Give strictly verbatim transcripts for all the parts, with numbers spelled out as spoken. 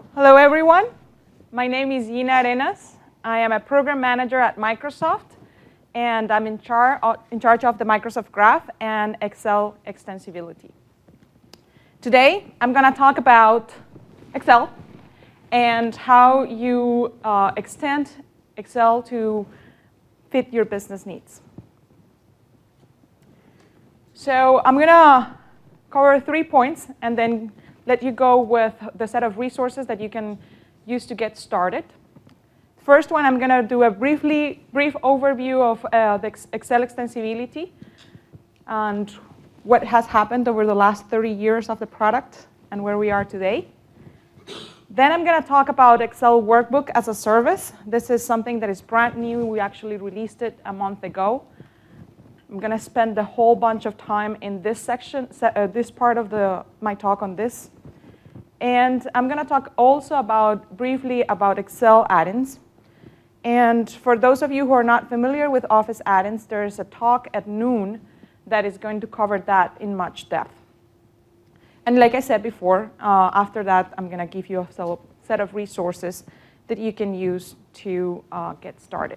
Hello, everyone. My name is Gina Arenas. I am a program manager at Microsoft, and I'm in, char in charge of the Microsoft Graph and Excel extensibility. Today, I'm going to talk about Excel and how you uh, extend Excel to fit your business needs. So I'm going to cover three points and then let you go with the set of resources that you can use to get started. First one, I'm going to do a briefly, brief overview of uh, the Excel extensibility and what has happened over the last thirty years of the product and where we are today. Then I'm going to talk about Excel Workbook as a service. This is something that is brand new. We actually released it a month ago. I'm going to spend a whole bunch of time in this section, uh, this part of the, my talk on this. And I'm going to talk also about, briefly about Excel add-ins. And for those of you who are not familiar with Office add-ins, there is a talk at noon that is going to cover that in much depth. And like I said before, uh, after that, I'm going to give you a set of resources that you can use to uh, get started.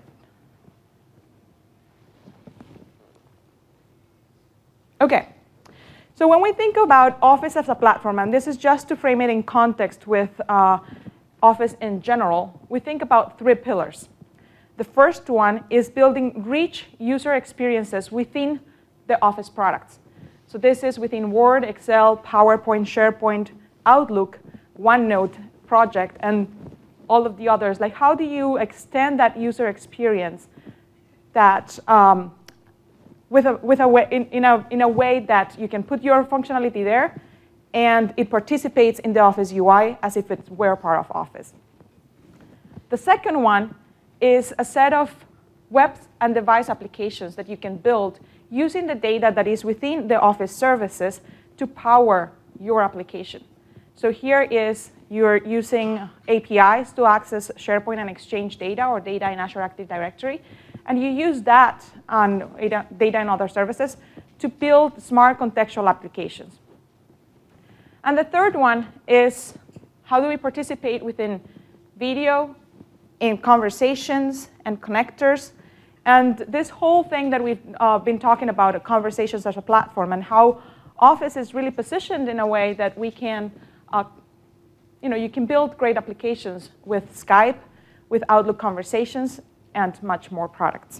OK, so when we think about Office as a platform, and this is just to frame it in context with uh, Office in general, we think about three pillars. The first one is building rich user experiences within the Office products. So this is within Word, Excel, PowerPoint, SharePoint, Outlook, OneNote, Project, and all of the others. Like, how do you extend that user experience that um, with a, with a way, in, in, a, in a way that you can put your functionality there, and it participates in the Office U I as if it were part of Office. The second one is a set of web and device applications that you can build using the data that is within the Office services to power your application. So here is you're using A P Is to access SharePoint and Exchange data or data in Azure Active Directory. And you use that on data, data and other services to build smart contextual applications. And the third one is how do we participate within video, in conversations, and connectors. And this whole thing that we've uh, been talking about, uh, conversations as a platform, and how Office is really positioned in a way that we can, uh, you know, you can build great applications with Skype, with Outlook Conversations, and much more products.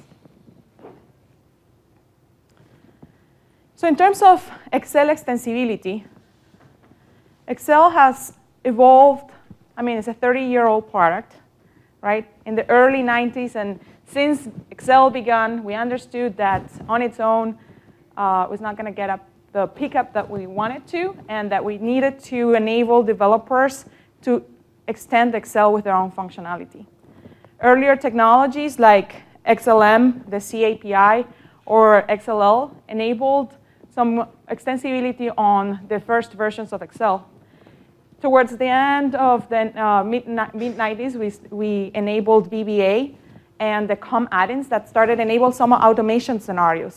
So in terms of Excel extensibility, Excel has evolved. I mean, it's a thirty-year-old product, right? In the early nineties, and since Excel began, we understood that on its own uh, was not going to get up the pickup that we wanted to, and that we needed to enable developers to extend Excel with their own functionality. Earlier technologies like X L M, the C A P I, or X L L enabled some extensibility on the first versions of Excel. Towards the end of the uh, mid nineties, we, we enabled V B A and the C O M add-ins that started enable some automation scenarios.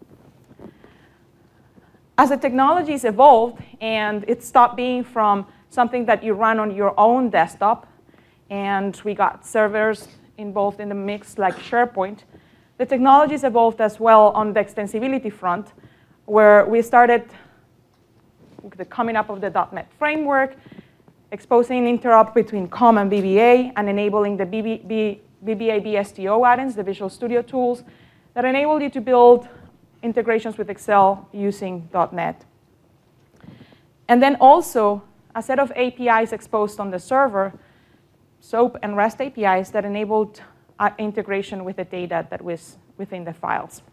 As the technologies evolved and it stopped being from something that you run on your own desktop, and we got servers involved in the mix like SharePoint, the technologies evolved as well on the extensibility front, where we started the coming up of the dot net framework, exposing interop between C O M and V B A, and enabling the V B A B S T O add-ins, the Visual Studio tools, that enable you to build integrations with Excel using dot net. And then also a set of A P Is exposed on the server, SOAP and REST A P Is that enabled uh, integration with the data that was within the files.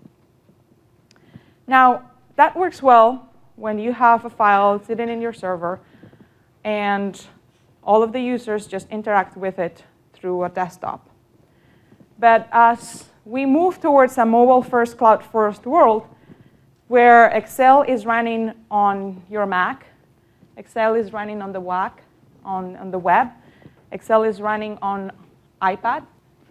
Now, that works well when you have a file sitting in your server and all of the users just interact with it through a desktop. But as we move towards a mobile-first, cloud-first world, where Excel is running on your Mac, Excel is running on the W A C, on, on the web, Excel is running on iPad,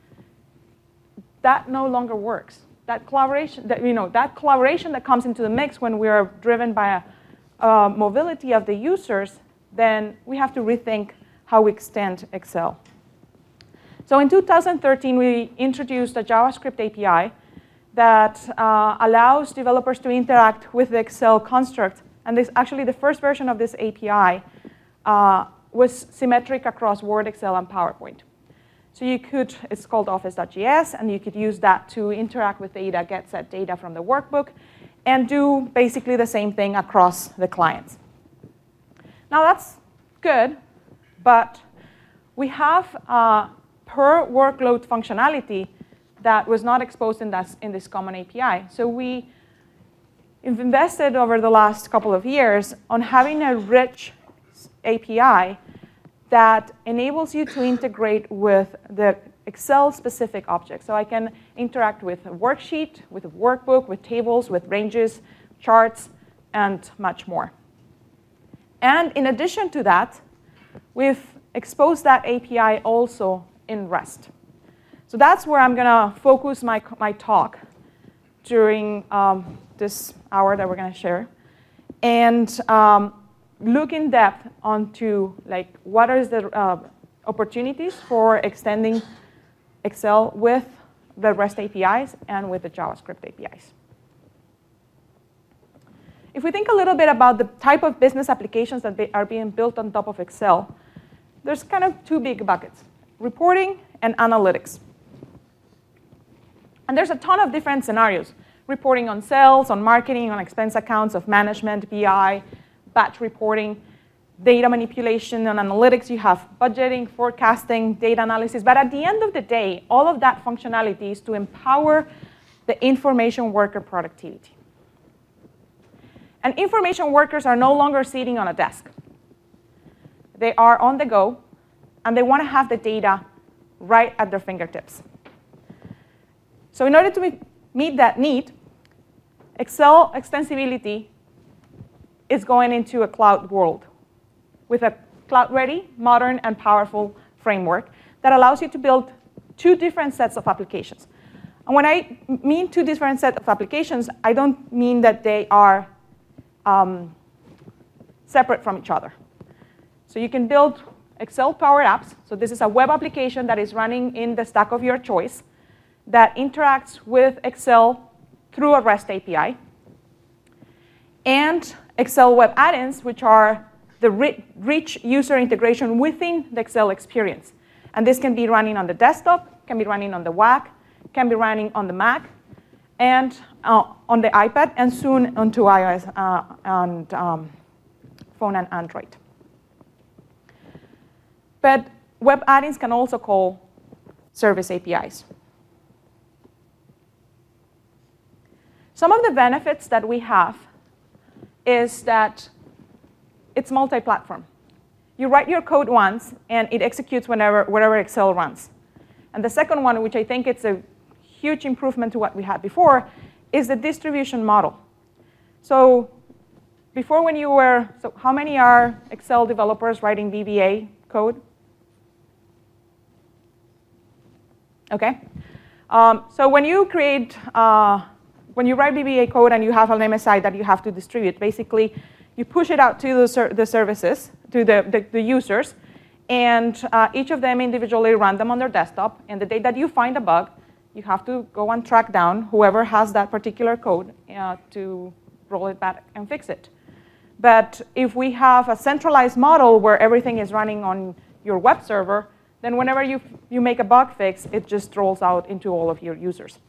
that no longer works. That collaboration, that, you know, that collaboration that comes into the mix when we are driven by a, a mobility of the users, then we have to rethink how we extend Excel. So in two thousand thirteen, we introduced a JavaScript A P I that uh, allows developers to interact with the Excel construct. And this actually, the first version of this A P I uh, was symmetric across Word, Excel, and PowerPoint. So you could, it's called office dot J S, and you could use that to interact with data, get set data from the workbook, and do basically the same thing across the clients. Now that's good, but we have uh, per workload functionality that was not exposed in this, in this common A P I. So we have invested over the last couple of years on having a rich A P I that enables you to integrate with the Excel-specific objects. So I can interact with a worksheet, with a workbook, with tables, with ranges, charts, and much more. And in addition to that, we've exposed that A P I also in REST. So that's where I'm going to focus my, my talk during um, this hour that we're going to share. And um, look in depth onto like what are the uh, opportunities for extending Excel with the REST A P Is and with the JavaScript A P Is. If we think a little bit about the type of business applications that be, are being built on top of Excel, there's kind of two big buckets, reporting and analytics. And there's a ton of different scenarios, reporting on sales, on marketing, on expense accounts, of management, B I, batch reporting, data manipulation, and analytics. You have budgeting, forecasting, data analysis. But at the end of the day, all of that functionality is to empower the information worker productivity. And information workers are no longer sitting on a desk. They are on the go, and they want to have the data right at their fingertips. So in order to meet that need, Excel extensibility is going into a cloud world with a cloud-ready, modern, and powerful framework that allows you to build two different sets of applications. And when I mean two different sets of applications, I don't mean that they are um, separate from each other. So you can build Excel-powered apps. So this is a web application that is running in the stack of your choice that interacts with Excel through a REST A P I. And Excel web add-ins, which are the rich user integration within the Excel experience. And this can be running on the desktop, can be running on the W A C, can be running on the Mac, and uh, on the iPad, and soon onto iOS uh, and um, phone and Android. But web add-ins can also call service A P Is. Some of the benefits that we have is that it's multi-platform. You write your code once, and it executes whenever, wherever Excel runs. And the second one, which I think it's a huge improvement to what we had before, is the distribution model. So before when you were, so how many are Excel developers writing V B A code? OK. Um, so when you create, uh, when you write V B A code and you have an M S I that you have to distribute, basically, you push it out to the, ser the services, to the, the, the users, and uh, each of them individually run them on their desktop. And the day that you find a bug, you have to go and track down whoever has that particular code uh, to roll it back and fix it. But if we have a centralized model where everything is running on your web server, then whenever you, you make a bug fix, it just rolls out into all of your users.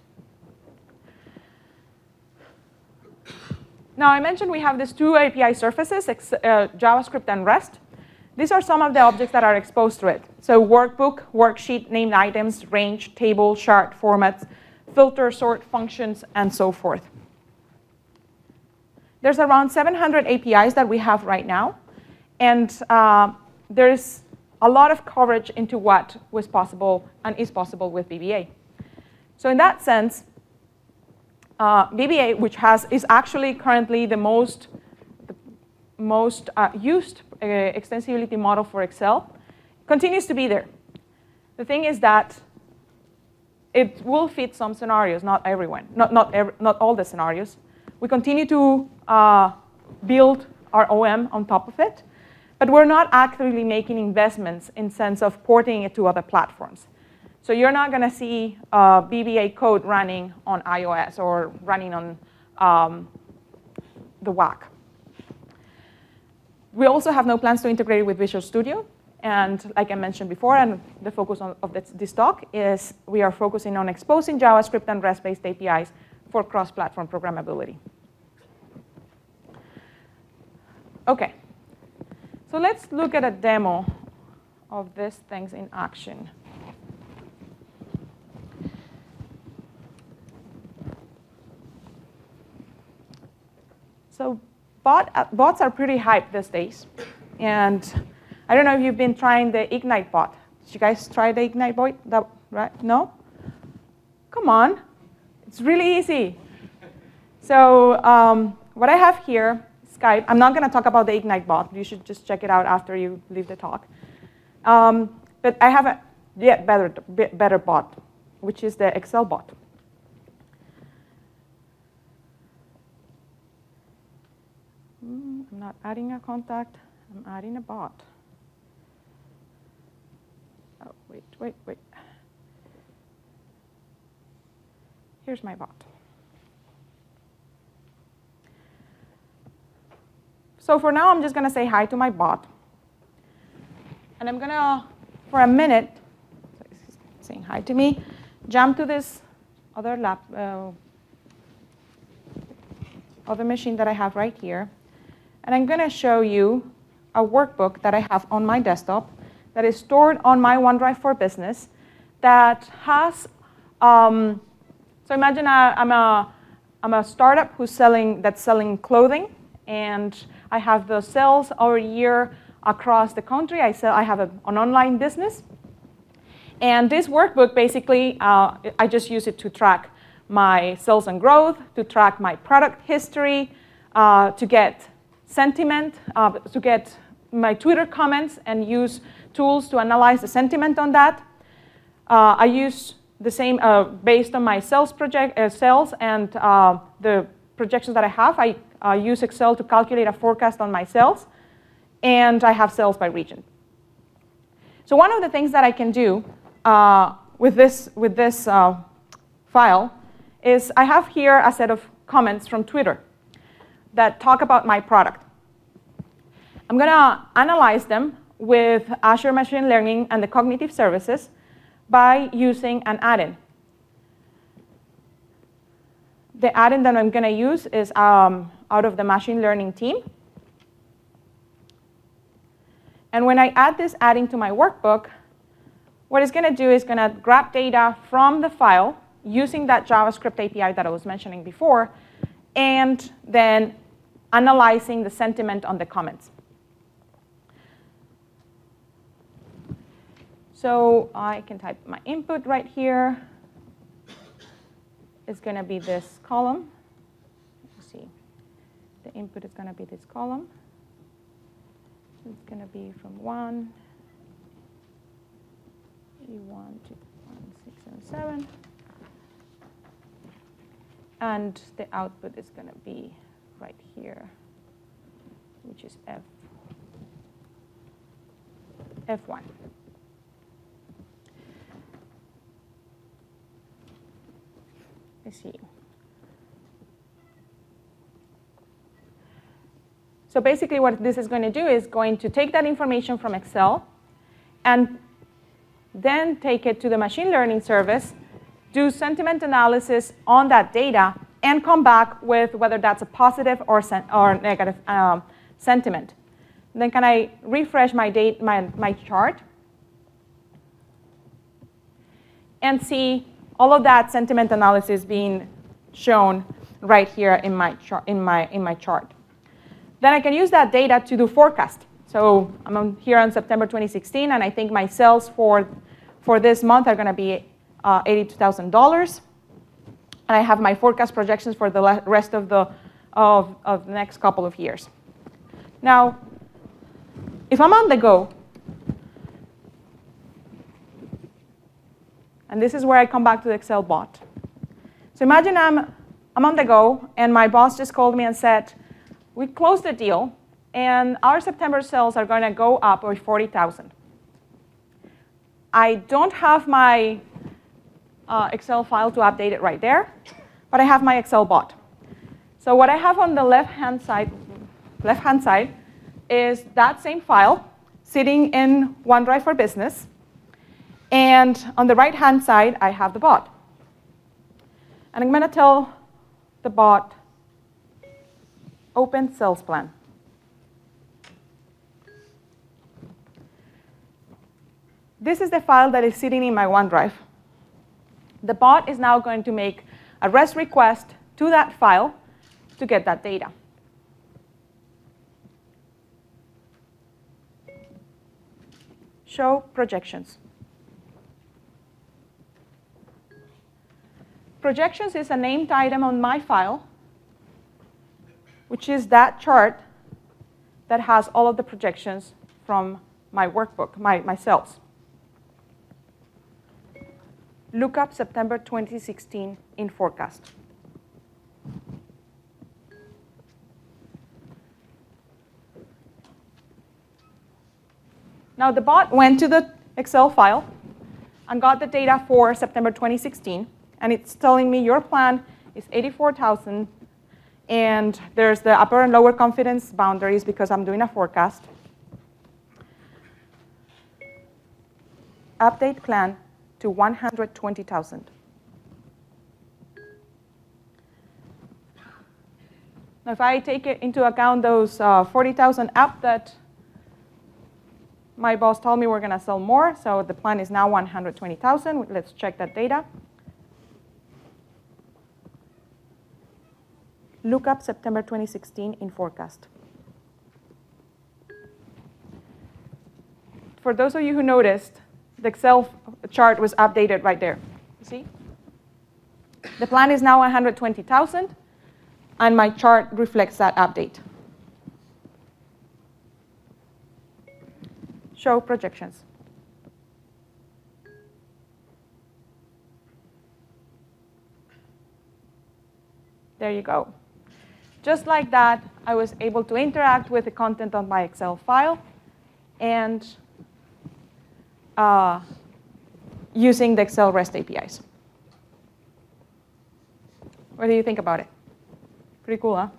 Now, I mentioned we have these two A P I surfaces, uh, JavaScript and REST. These are some of the objects that are exposed to it. So workbook, worksheet, named items, range, table, chart, formats, filter, sort, functions, and so forth. There's around seven hundred A P Is that we have right now. And uh, there's a lot of coverage into what was possible and is possible with V B A. So in that sense, uh, V B A, which has, is actually currently the most, the most uh, used uh, extensibility model for Excel, continues to be there. The thing is that it will fit some scenarios, not everyone, not, not, every, not all the scenarios. We continue to uh, build our O M on top of it. but we're not actively making investments in sense of porting it to other platforms. So you're not going to see uh, B B A code running on iOS or running on um, the W A C. We also have no plans to integrate it with Visual Studio. And like I mentioned before, and the focus on, of this, this talk is we are focusing on exposing JavaScript and REST-based A P Is for cross-platform programmability. OK. So let's look at a demo of these things in action. So bot, uh, bots are pretty hyped these days. And I don't know if you've been trying the Ignite bot. Did you guys try the Ignite bot? That, right? No? Come on. It's really easy. So um, what I have here, Skype. I'm not going to talk about the Ignite bot. You should just check it out after you leave the talk. Um, but I have a yet better, better bot, which is the Excel bot. I'm not adding a contact. I'm adding a bot. Oh, wait, wait, wait. Here's my bot. So for now, I'm just going to say hi to my bot. And I'm going to, for a minute, saying hi to me, jump to this other lap, uh, other machine that I have right here. And I'm going to show you a workbook that I have on my desktop that is stored on my OneDrive for Business that has, um, so imagine I, I'm, a, I'm a startup who's selling, that's selling clothing. And I have the sales over a year across the country. I, sell, I have a, an online business. And this workbook, basically, uh, I just use it to track my sales and growth, to track my product history, uh, to get sentiment, uh, to get my Twitter comments and use tools to analyze the sentiment on that. Uh, I use the same, uh, based on my sales project, uh, sales and uh, the projections that I have, I uh, use Excel to calculate a forecast on my sales. And I have sales by region. So one of the things that I can do uh, with this, with this uh, file is I have here a set of comments from Twitter that talk about my product. I'm going to analyze them with Azure Machine Learning and the Cognitive Services by using an add-in. The add-in that I'm going to use is um, out of the machine learning team. And when I add this add-in to my workbook, what it's going to do is going to grab data from the file using that JavaScript A P I that I was mentioning before, and then analyzing the sentiment on the comments. So I can type my input right here. It's going to be this column. Let's see. The input is going to be this column. It's going to be from one, one, two, one, six, seven, seven. And the output is going to be right here, which is F, F one. Let's see. So basically what this is going to do is going to take that information from Excel and then take it to the machine learning service, do sentiment analysis on that data, and come back with whether that's a positive or, sen or negative um, sentiment. And then can I refresh my, date, my, my chart and see all of that sentiment analysis being shown right here in my, in my, in my chart. Then I can use that data to do forecast. So I'm on here on September twenty sixteen, and I think my sales for, for this month are going to be uh, eighty-two thousand dollars. And I have my forecast projections for the rest of the, of, of the next couple of years. Now, if I'm on the go, and this is where I come back to the Excel bot. So imagine I'm, I'm on the go, and my boss just called me and said, we closed the deal, And our September sales are going to go up by forty thousand. I don't have my uh, Excel file to update it right there, but I have my Excel bot. So what I have on the left-hand side, left-hand side is that same file sitting in OneDrive for Business. And on the right-hand side, I have the bot. And I'm going to tell the bot, open sales plan. This is the file that is sitting in my OneDrive. The bot is now going to make a REST request to that file to get that data. Show projections. Projections is a named item on my file, which is that chart that has all of the projections from my workbook, my, my sales. Look up September twenty sixteen in forecast. Now the bot went to the Excel file and got the data for September twenty sixteen. And it's telling me your plan is eighty-four thousand. And there's the upper and lower confidence boundaries because I'm doing a forecast. Update plan to one hundred twenty thousand. Now, if I take it into account those uh, forty thousand up that my boss told me we're going to sell more, so the plan is now one hundred twenty thousand. Let's check that data. Look up September twenty sixteen in forecast. For those of you who noticed, the Excel chart was updated right there. You see? The plan is now one hundred twenty thousand, and my chart reflects that update. Show projections. There you go. Just like that, I was able to interact with the content of my Excel file and uh, using the Excel REST A P Is. What do you think about it? Pretty cool, huh?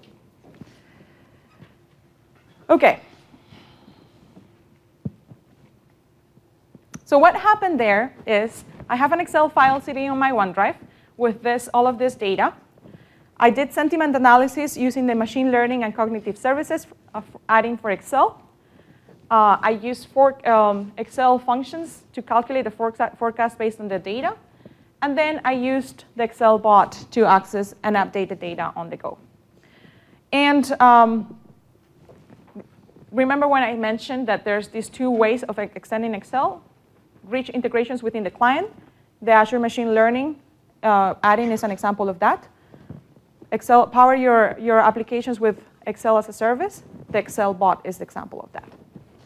OK. So what happened there is I have an Excel file sitting on my OneDrive with this, all of this data. I did sentiment analysis using the machine learning and cognitive services of adding for Excel. Uh, I used for, um, Excel functions to calculate the forecast based on the data. And then I used the Excel bot to access and update the data on the go. And um, remember when I mentioned that there's these two ways of extending Excel? Rich integrations within the client. The Azure Machine Learning uh, add-in is an example of that. Excel, power your, your applications with Excel as a service. The Excel bot is the example of that.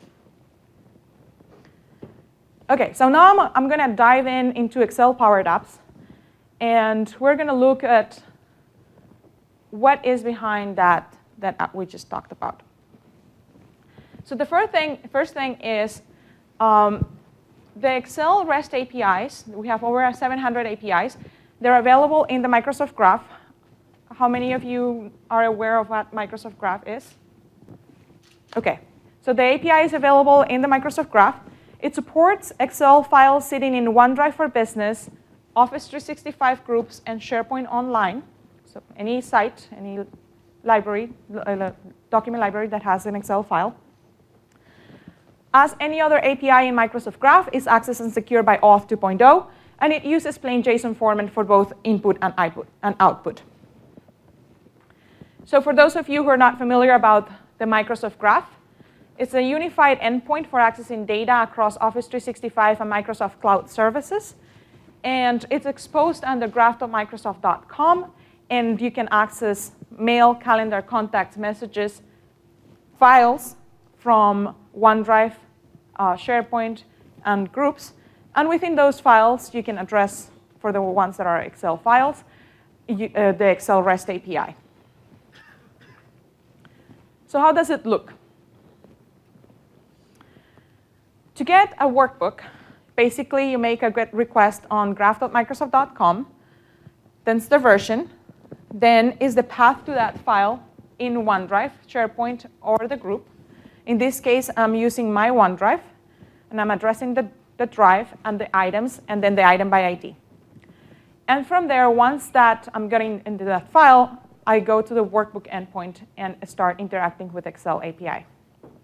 OK, so now I'm, I'm going to dive in into Excel-powered apps. And we're going to look at what is behind that, that app we just talked about. So the first thing, first thing is um, the Excel REST A P Is. We have over seven hundred A P Is. They're available in the Microsoft Graph. How many of you are aware of what Microsoft Graph is? OK, so the A P I is available in the Microsoft Graph. It supports Excel files sitting in OneDrive for Business, Office three sixty-five groups, and SharePoint Online. So any site, any library, document library that has an Excel file. As any other A P I in Microsoft Graph, is accessed and secured by Auth two point oh, and it uses plain JSON format for both input and output. So for those of you who are not familiar about the Microsoft Graph, it's a unified endpoint for accessing data across Office three sixty-five and Microsoft Cloud services. And it's exposed under graph dot microsoft dot com. And you can access mail, calendar, contacts, messages, files from OneDrive, uh, SharePoint, and groups. And within those files, you can address, for the ones that are Excel files, you, uh, the Excel REST A P I. So how does it look? To get a workbook, basically you make a GET request on graph dot microsoft dot com, then it's the version, then is the path to that file in OneDrive, SharePoint, or the group. In this case, I'm using my OneDrive, and I'm addressing the, the drive and the items, and then the item by I D. And from there, once that I'm getting into that file, I go to the workbook endpoint and start interacting with Excel A P I.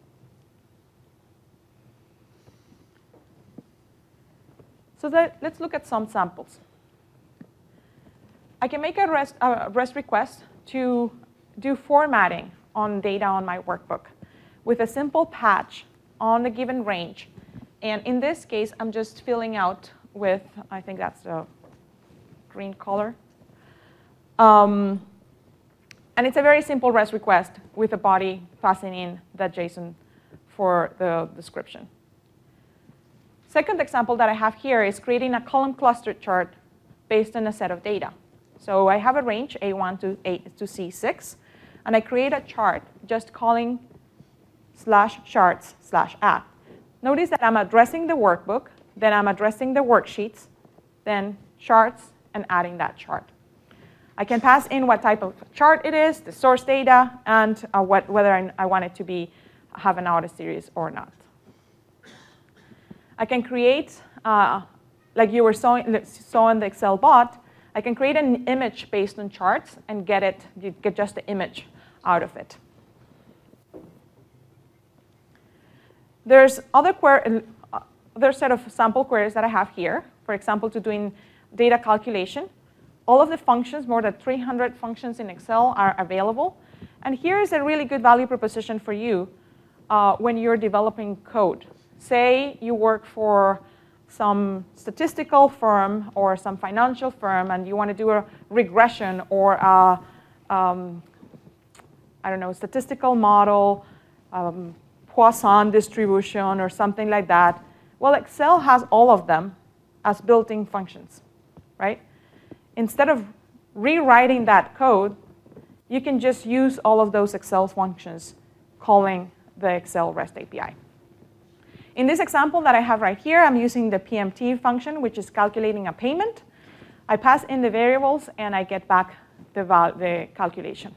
So that, let's look at some samples. I can make a REST, a REST request to do formatting on data on my workbook with a simple patch on a given range. And in this case, I'm just filling out with, I think that's the green color. Um, and it's a very simple REST request with a body passing in that JSON for the description. Second example that I have here is creating a column cluster chart based on a set of data. So I have a range, A one to, A, to C six, and I create a chart just calling slash charts slash add. Notice that I'm addressing the workbook, then I'm addressing the worksheets, then charts, and adding that chart. I can pass in what type of chart it is, the source data, and uh, what, whether I, I want it to be, have an auto series or not. I can create, uh, like you were saw in, the, saw in the Excel bot, I can create an image based on charts and get it, you get just the image out of it. There's other query, uh, other set of sample queries that I have here. For example, to doing data calculation. All of the functions, more than three hundred functions in Excel, are available. And here is a really good value proposition for you uh, when you're developing code. Say you work for some statistical firm or some financial firm, and you want to do a regression or a, um, I don't know, statistical model, um, Poisson distribution, or something like that. Well, Excel has all of them as built-in functions, right? Instead of rewriting that code, you can just use all of those Excel functions calling the Excel REST A P I. In this example that I have right here, I'm using the P M T function, which is calculating a payment. I pass in the variables, and I get back the, the calculation.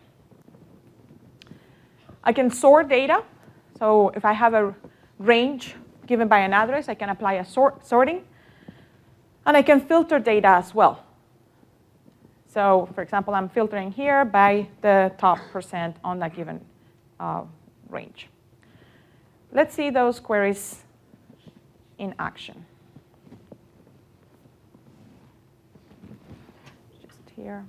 I can sort data. So if I have a range given by an address, I can apply a sort, sorting. And I can filter data as well. So for example, I'm filtering here by the top percent on that given uh, range. Let's see those queries in action. Just here.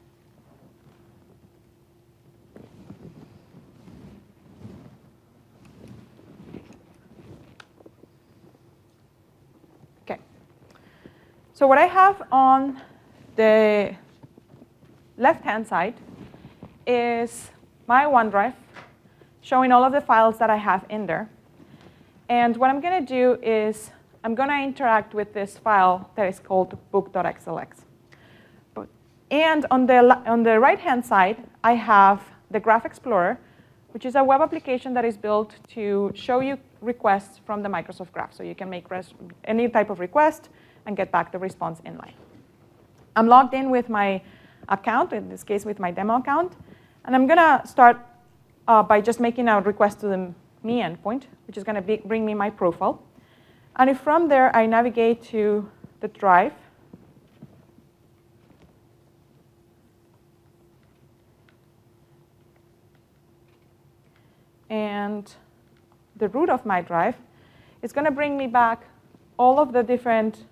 Okay. So what I have on the left-hand side is my OneDrive showing all of the files that I have in there. And what I'm going to do is I'm going to interact with this file that is called book dot X L X. And on the, on the right-hand side, I have the Graph Explorer, which is a web application that is built to show you requests from the Microsoft Graph. So you can make any type of request and get back the response inline. I'm logged in with my account, in this case with my demo account. And I'm going to start uh, by just making a request to the me endpoint, which is going to bring me my profile. And if from there I navigate to the drive, and the root of my drive, it's going to bring me back all of the different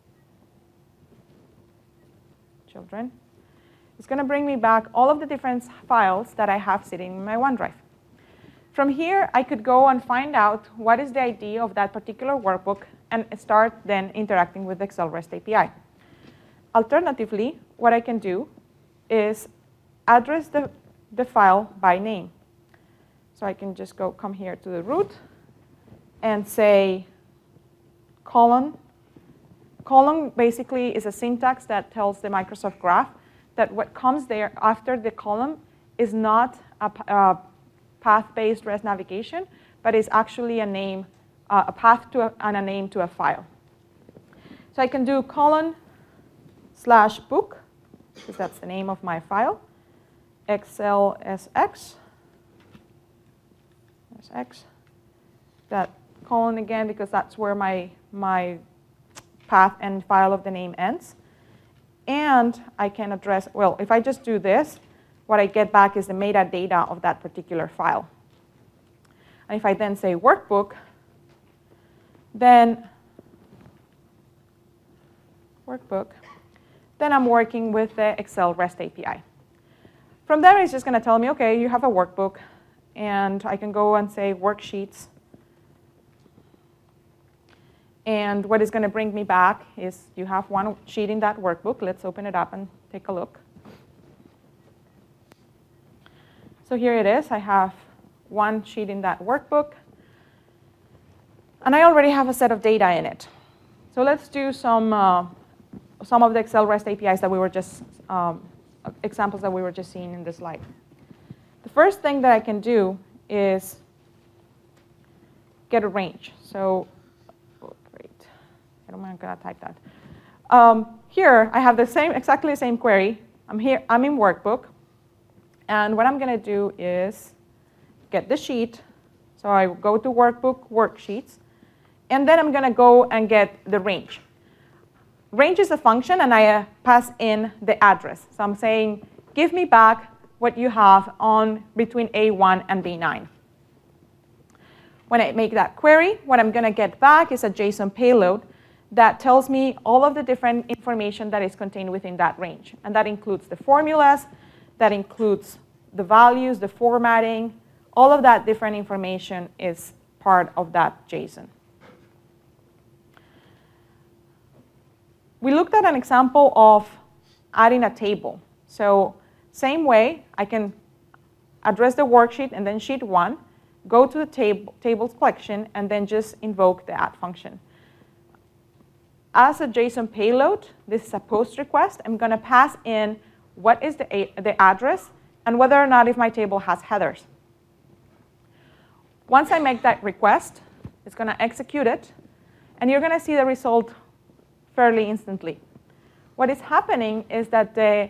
children. It's going to bring me back all of the different files that I have sitting in my OneDrive. From here, I could go and find out what is the I D of that particular workbook and start then interacting with the Excel REST A P I. Alternatively, what I can do is address the, the file by name. So I can just go come here to the root and say colon. Colon basically is a syntax that tells the Microsoft Graph that what comes there after the column is not a, a path-based REST navigation, but is actually a name uh, a path to a, and a name to a file. So I can do colon slash book, because that's the name of my file, Excel S X, S X, that colon again, because that's where my, my path and file of the name ends. And I can address, well, if I just do this, what I get back is the metadata of that particular file. And if I then say workbook, then workbook, then I'm working with the Excel REST A P I. From there, it's just going to tell me, OK, you have a workbook. And I can go and say worksheets. And what is going to bring me back is you have one sheet in that workbook. Let's open it up and take a look. So here it is. I have one sheet in that workbook. And I already have a set of data in it. So let's do some, uh, some of the Excel REST A P Is that we were just, um, examples that we were just seeing in this slide. The first thing that I can do is get a range. So I'm not going to type that. Um, here, I have the same, exactly the same query. I'm here. I'm in workbook. And what I'm going to do is get the sheet. So I go to workbook, worksheets. And then I'm going to go and get the range. Range is a function, and I uh, pass in the address. So I'm saying, give me back what you have on between A one and B nine. When I make that query, what I'm going to get back is a JSON payload that tells me all of the different information that is contained within that range. And that includes the formulas, that includes the values, the formatting. All of that different information is part of that JSON. We looked at an example of adding a table. So same way, I can address the worksheet and then sheet one, go to the table, tables collection, and then just invoke the add function. As a JSON payload, this is a post request. I'm going to pass in what is the, the address and whether or not if my table has headers. Once I make that request, it's going to execute it. And you're going to see the result fairly instantly. What is happening is that the,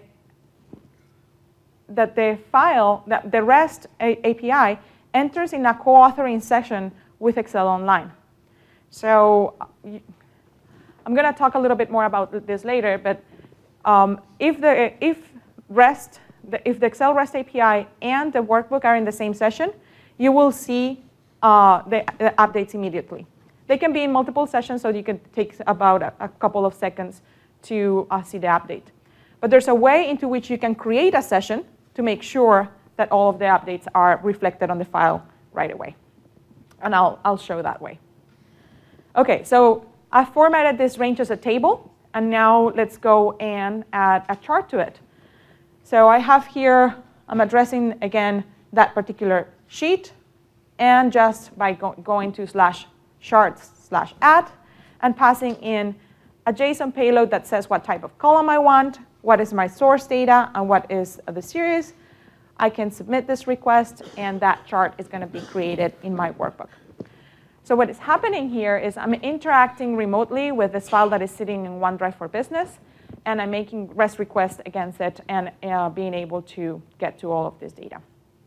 that the file, that the REST A P I enters in a co-authoring session with Excel Online. So you, I'm going to talk a little bit more about this later, but um, if the if REST, the, if the Excel REST A P I and the workbook are in the same session, you will see uh, the, the updates immediately. They can be in multiple sessions, so you can take about a, a couple of seconds to uh, see the update. But there's a way into which you can create a session to make sure that all of the updates are reflected on the file right away. And I'll, I'll show that way. OK, so I've formatted this range as a table. And now let's go and add a chart to it. So I have here, I'm addressing, again, that particular sheet. And just by go going to slash charts slash add and passing in a JSON payload that says what type of column I want, what is my source data, and what is the series, I can submit this request, and that chart is going to be created in my workbook. So what is happening here is I'm interacting remotely with this file that is sitting in OneDrive for Business, and I'm making REST requests against it and uh, being able to get to all of this data.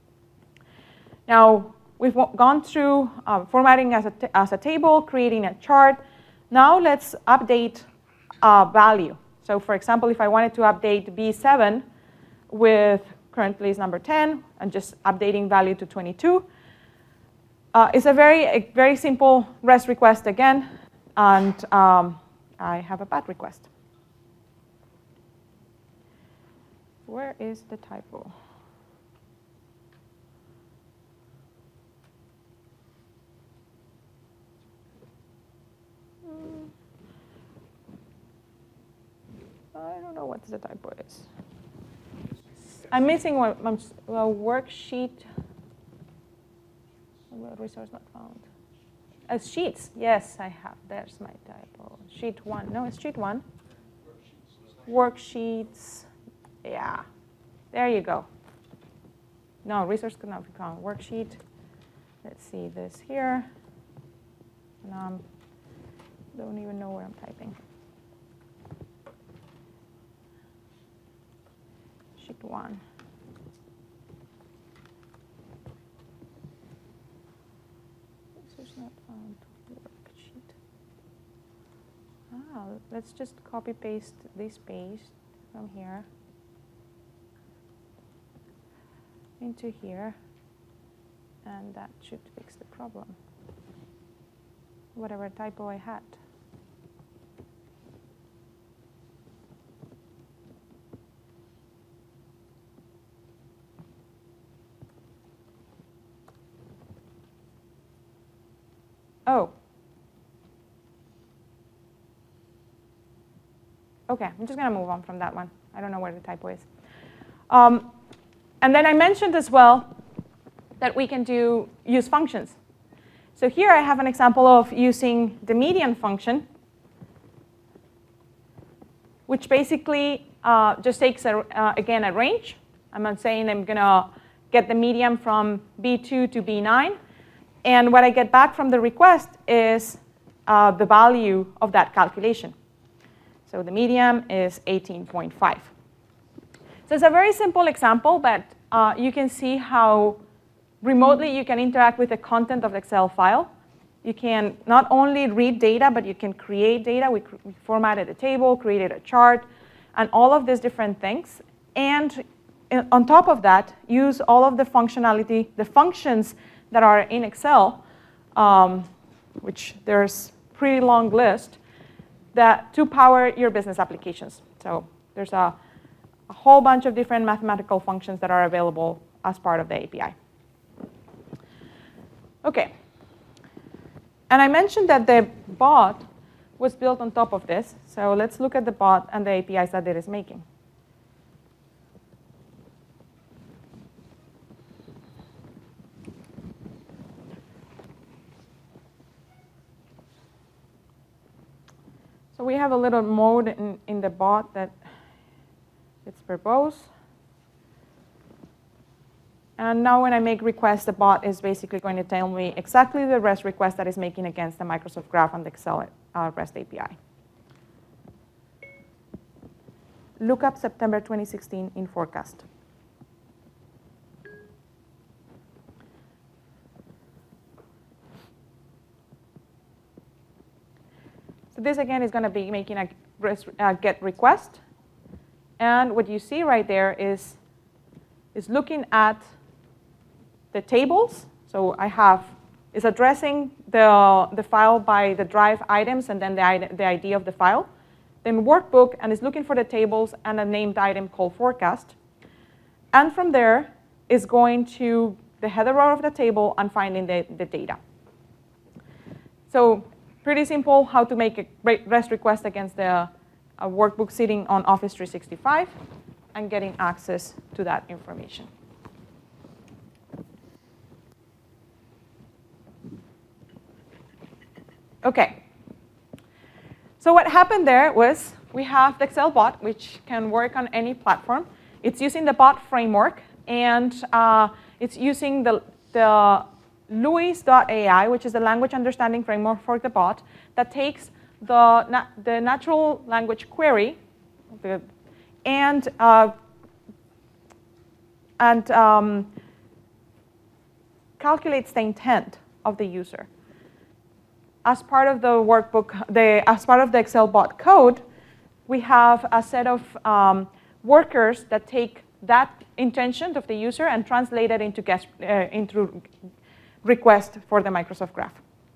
Now, we've gone through uh, formatting as a, as a table, creating a chart. Now let's update uh, value. So for example, if I wanted to update B seven with currently is number ten, and just updating value to twenty-two, uh, it's a very, a very simple REST request again. And um, I have a bad request. Where is the typo? I don't know what the typo is. I'm missing one, a worksheet. Resource not found. Uh, sheets, yes, I have. There's my typo. Sheet one. No, it's sheet one. Worksheets. Yeah. There you go. No, resource could not be found. Worksheet. Let's see this here. So now I don't even know where I'm typing. Sheet one. This is not found worksheet. Ah, let's just copy paste this page from here into here, and that should fix the problem. Whatever typo I had. Oh. OK, I'm just going to move on from that one. I don't know where the typo is. Um, and then I mentioned as well that we can do use functions. So here I have an example of using the median function, which basically uh, just takes, a, uh, again, a range. I'm not saying I'm going to get the median from B two to B nine. And what I get back from the request is uh, the value of that calculation. So the median is eighteen point five. So it's a very simple example, but uh, you can see how remotely you can interact with the content of the Excel file. You can not only read data, but you can create data. We, we formatted a table, created a chart, and all of these different things. And in, on top of that, use all of the functionality, the functions that are in Excel, um, which there's a pretty long list, that to power your business applications. So there's a, a whole bunch of different mathematical functions that are available as part of the A P I. OK. And I mentioned that the bot was built on top of this. So let's look at the bot and the A P Is that it is making. So we have a little mode in, in the bot that it's verbose. And now when I make requests, the bot is basically going to tell me exactly the REST request that is making against the Microsoft Graph and the Excel uh, REST A P I. Look up September twenty sixteen in forecast. So this, again, is going to be making a uh, GET request. And what you see right there is, is looking at the tables. So I have, is addressing the, the file by the drive items and then the, the I D of the file. Then workbook, and is looking for the tables and a named item called forecast. And from there is going to the header row of the table and finding the, the data. So pretty simple how to make a REST request against the a workbook sitting on Office three sixty-five and getting access to that information. OK. So what happened there was we have the Excel bot, which can work on any platform. It's using the bot framework, and uh, it's using the, the Luis dot A I, which is the language understanding framework for the bot, that takes the, na the natural language query the, and, uh, and um, calculates the intent of the user. As part of the workbook, the, as part of the Excel bot code, we have a set of um, workers that take that intention of the user and translate it into, guest, uh, into request for the Microsoft Graph.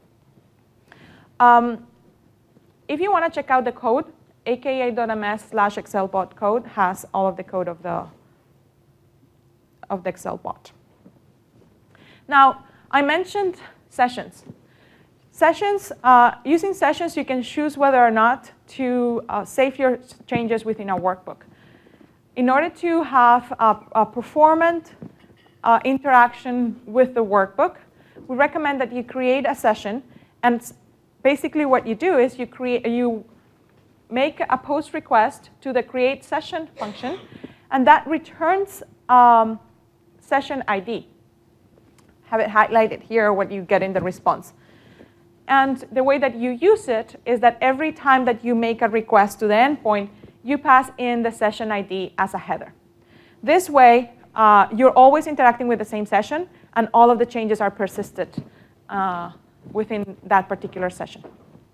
Um, if you want to check out the code, aka.ms slash excelbot code has all of the code of the, of the Excel bot. Now, I mentioned sessions. Sessions, uh, using sessions, you can choose whether or not to uh, save your changes within a workbook. In order to have a, a performant uh, interaction with the workbook, we recommend that you create a session. And basically what you do is you, create, you make a post request to the create session function, and that returns um, session I D. Have it highlighted here, what you get in the response. And the way that you use it is that every time that you make a request to the endpoint, you pass in the session I D as a header. This way, uh, you're always interacting with the same session, and all of the changes are persisted uh, within that particular session.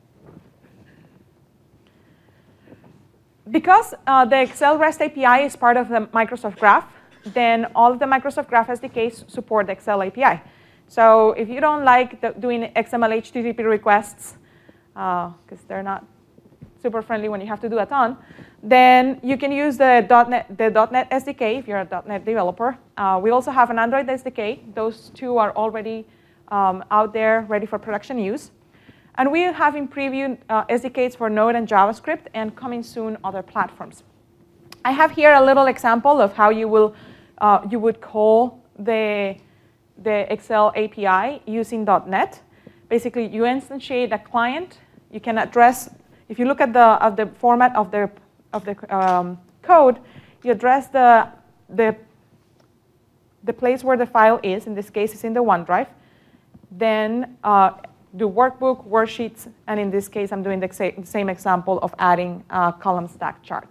Because uh, the Excel REST A P I is part of the Microsoft Graph, then all of the Microsoft Graph S D Ks support the Excel A P I. So if you don't like the, doing X M L H T T P requests, because uh, they're not super friendly when you have to do a ton, then you can use the .NET, the .NET S D K if you're a .NET developer. Uh, we also have an Android S D K. Those two are already um, out there ready for production use. And we have in preview uh, S D Ks for Node and JavaScript, and coming soon other platforms. I have here a little example of how you will uh, you would call the the Excel A P I using .NET. Basically, you instantiate a client. You can address, if you look at the of the format of the of the um, code, you address the the the place where the file is. In this case, it's in the OneDrive. Then uh, do workbook, worksheets, and in this case, I'm doing the same example of adding a column stack chart.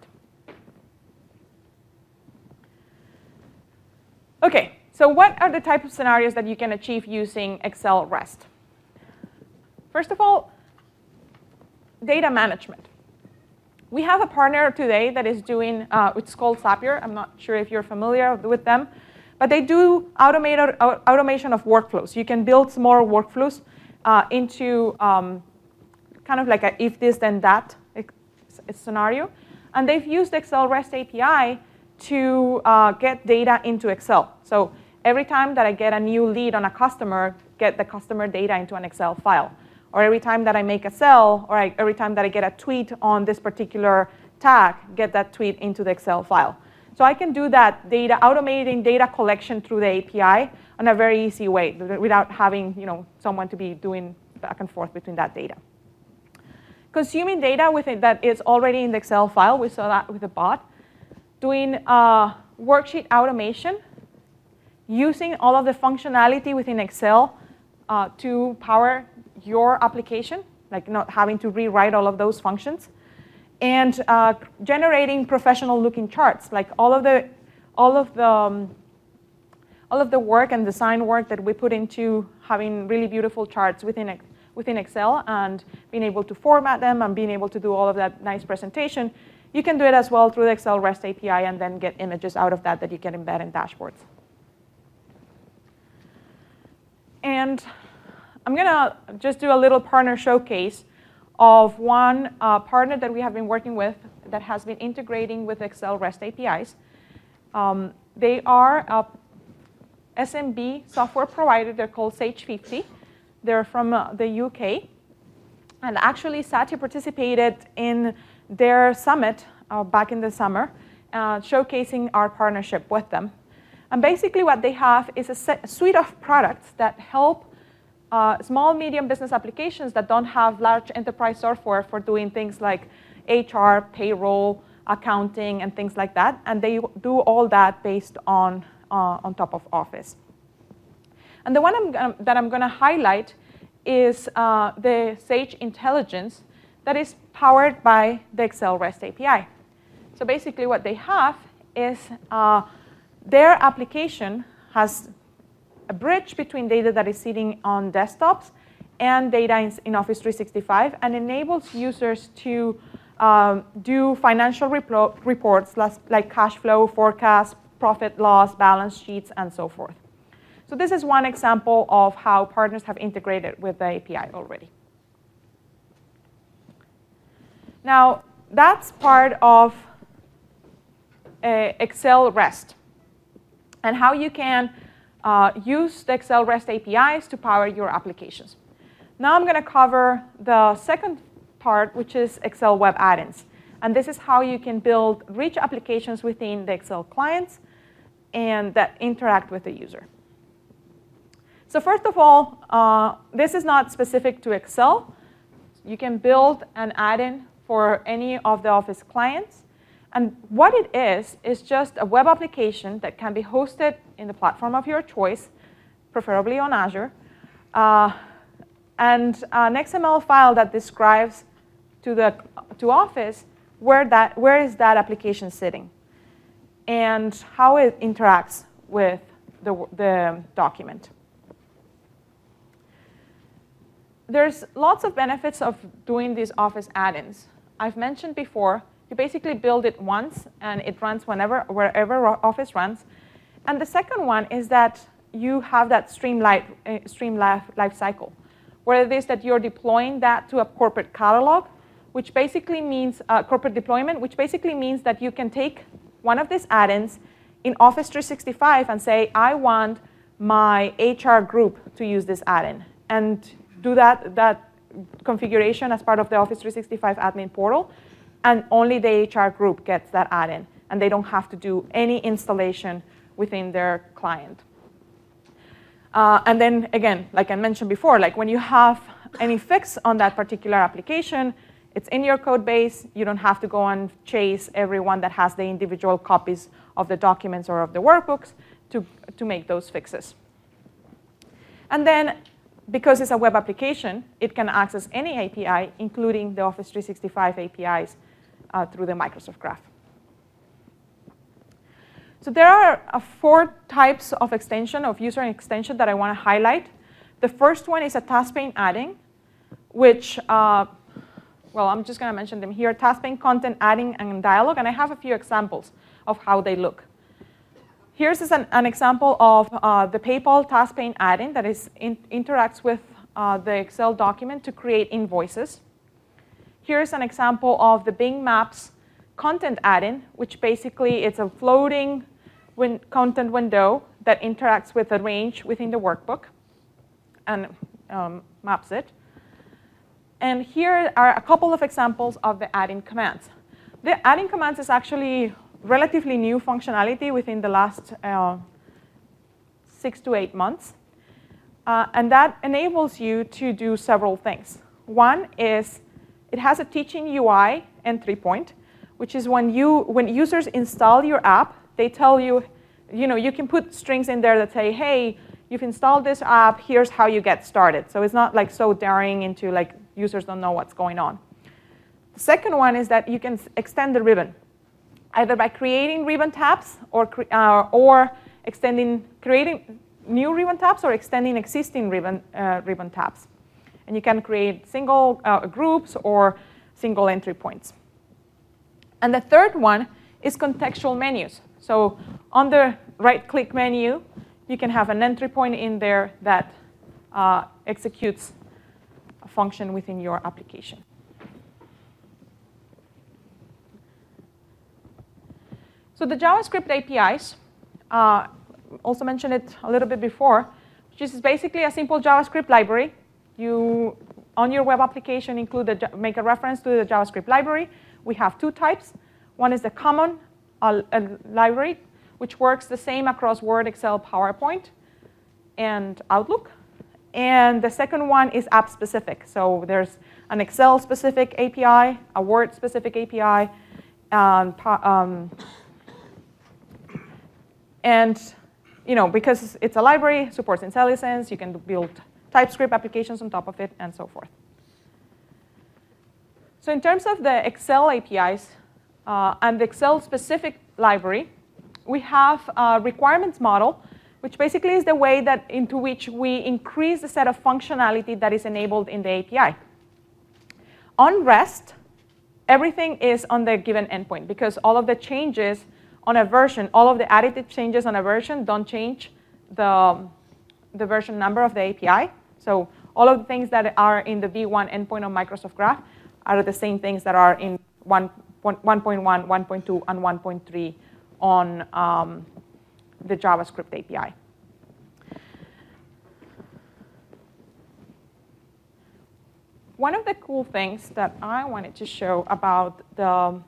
Okay, so what are the type of scenarios that you can achieve using Excel REST? First of all, data management. We have a partner today that is doing, uh, it's called Zapier. I'm not sure if you're familiar with them, but they do automated, uh, automation of workflows. You can build small workflows uh, into um, kind of like a if this then that scenario. And they've used Excel REST A P I to uh, get data into Excel. So every time that I get a new lead on a customer, get the customer data into an Excel file. Or every time that I make a sell, or I, every time that I get a tweet on this particular tag, get that tweet into the Excel file. So I can do that data, automating data collection through the A P I in a very easy way without having you know, someone to be doing back and forth between that data. Consuming data with it that is already in the Excel file, we saw that with the bot. Doing uh, worksheet automation, using all of the functionality within Excel uh, to power your application, like not having to rewrite all of those functions, and uh, generating professional-looking charts, like all of the, all of the, um, all of the work and design work that we put into having really beautiful charts within within Excel and being able to format them and being able to do all of that nice presentation. You can do it as well through the Excel REST A P I and then get images out of that that you can embed in dashboards. And I'm going to just do a little partner showcase of one uh, partner that we have been working with that has been integrating with Excel REST A P Is. Um, they are a S M B software provider. They're called Sage fifty. They're from uh, the U K. And actually, Satya participated in their summit uh, back in the summer, uh, showcasing our partnership with them. And basically what they have is a, set, a suite of products that help uh, small, medium business applications that don't have large enterprise software for doing things like H R, payroll, accounting, and things like that. And they do all that based on, uh, on top of Office. And the one I'm gonna, that I'm going to highlight is uh, the Sage Intelligence that is powered by the Excel REST A P I. So basically what they have is uh, their application has a bridge between data that is sitting on desktops and data in, in Office three sixty-five and enables users to um, do financial repro reports like cash flow, forecast, profit loss, balance sheets, and so forth. So this is one example of how partners have integrated with the A P I already. Now, that's part of uh, Excel REST and how you can uh, use the Excel REST A P Is to power your applications. Now I'm going to cover the second part, which is Excel Web Add-ins. And this is how you can build rich applications within the Excel clients and that interact with the user. So first of all, uh, this is not specific to Excel. You can build an add-in for any of the Office clients. And what it is, is just a web application that can be hosted in the platform of your choice, preferably on Azure, uh, and an X M L file that describes to the to Office where that where is that application sitting, and how it interacts with the, the document. There's lots of benefits of doing these Office add-ins. I've mentioned before, you basically build it once, and it runs whenever, wherever Office runs. And the second one is that you have that stream, life, uh, stream life, life cycle, where it is that you're deploying that to a corporate catalog, which basically means uh, corporate deployment, which basically means that you can take one of these add-ins in Office three sixty-five and say, I want my H R group to use this add-in, and do that, that configuration as part of the Office three sixty-five admin portal, and only the H R group gets that add-in, and they don't have to do any installation within their client. Uh, and then, again, like I mentioned before, like when you have any fix on that particular application, it's in your code base. You don't have to go and chase everyone that has the individual copies of the documents or of the workbooks to, to make those fixes. And then, because it's a web application, it can access any A P I, including the Office three sixty-five A P Is uh, through the Microsoft Graph. So there are uh, four types of extension, of user extension, that I want to highlight. The first one is a task pane adding, which, uh, well, I'm just going to mention them here. Task pane content adding and dialog, and I have a few examples of how they look. Here's an, an example of uh, the PayPal task pane add-in that is in, interacts with uh, the Excel document to create invoices. Here's an example of the Bing Maps content add-in, which basically it's a floating win content window that interacts with a range within the workbook and um, maps it. And here are a couple of examples of the add-in commands. The add-in commands is actually relatively new functionality within the last uh, six to eight months. Uh, and that enables you to do several things. One is it has a teaching U I entry point, which is when, you, when users install your app, they tell you, you know, you can put strings in there that say, hey, you've installed this app, here's how you get started. So it's not like so daring into like users don't know what's going on. The second one is that you can extend the ribbon, either by creating ribbon tabs or, uh, or extending, creating new ribbon tabs or extending existing ribbon, uh, ribbon tabs. And you can create single uh, groups or single entry points. And the third one is contextual menus. So on the right-click menu, you can have an entry point in there that uh, executes a function within your application. So the JavaScript A P Is, uh, also mentioned it a little bit before, which is basically a simple JavaScript library. You, on your web application, include the, make a reference to the JavaScript library. We have two types. One is the common uh, library, which works the same across Word, Excel, PowerPoint, and Outlook. And the second one is app-specific. So there's an Excel-specific A P I, a Word-specific A P I, um, um, and you know, because it's a library, supports IntelliSense, you can build TypeScript applications on top of it, and so forth. So in terms of the Excel A P Is uh, and the Excel-specific library, we have a requirements model, which basically is the way that into which we increase the set of functionality that is enabled in the A P I. On REST, everything is on the given endpoint, because all of the changes on a version, all of the additive changes on a version don't change the, the version number of the A P I. So all of the things that are in the V one endpoint of Microsoft Graph are the same things that are in one point one, one point two, and one point three on um, the JavaScript A P I. One of the cool things that I wanted to show about the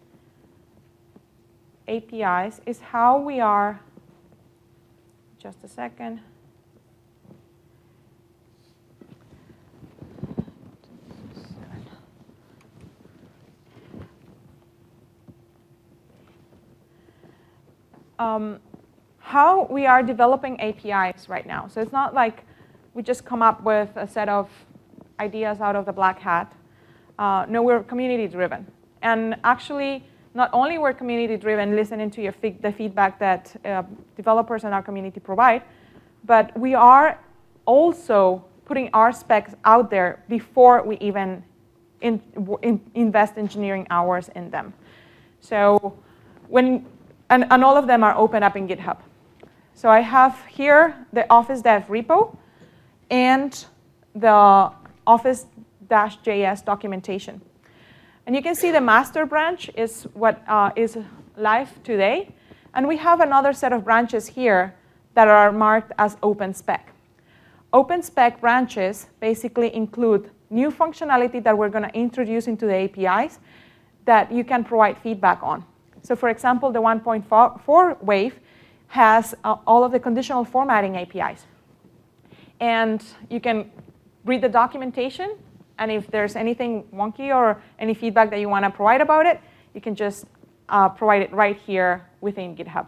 A P Is is how we are, just a second. Um, how we are developing A P Is right now. So it's not like we just come up with a set of ideas out of the black hat. Uh, no, we're community-driven. And actually, not only we're community-driven, listening to your feed, the feedback that uh, developers in our community provide, but we are also putting our specs out there before we even in, in, invest engineering hours in them. So when, and, and all of them are open up in GitHub. So I have here the Office Dev repo and the Office-J S documentation. And you can see the master branch is what uh, is live today. And we have another set of branches here that are marked as OpenSpec. OpenSpec branches basically include new functionality that we're going to introduce into the A P Is that you can provide feedback on. So for example, the one point four wave has uh, all of the conditional formatting A P Is. And you can read the documentation, and if there's anything wonky or any feedback that you want to provide about it, you can just uh, provide it right here within GitHub.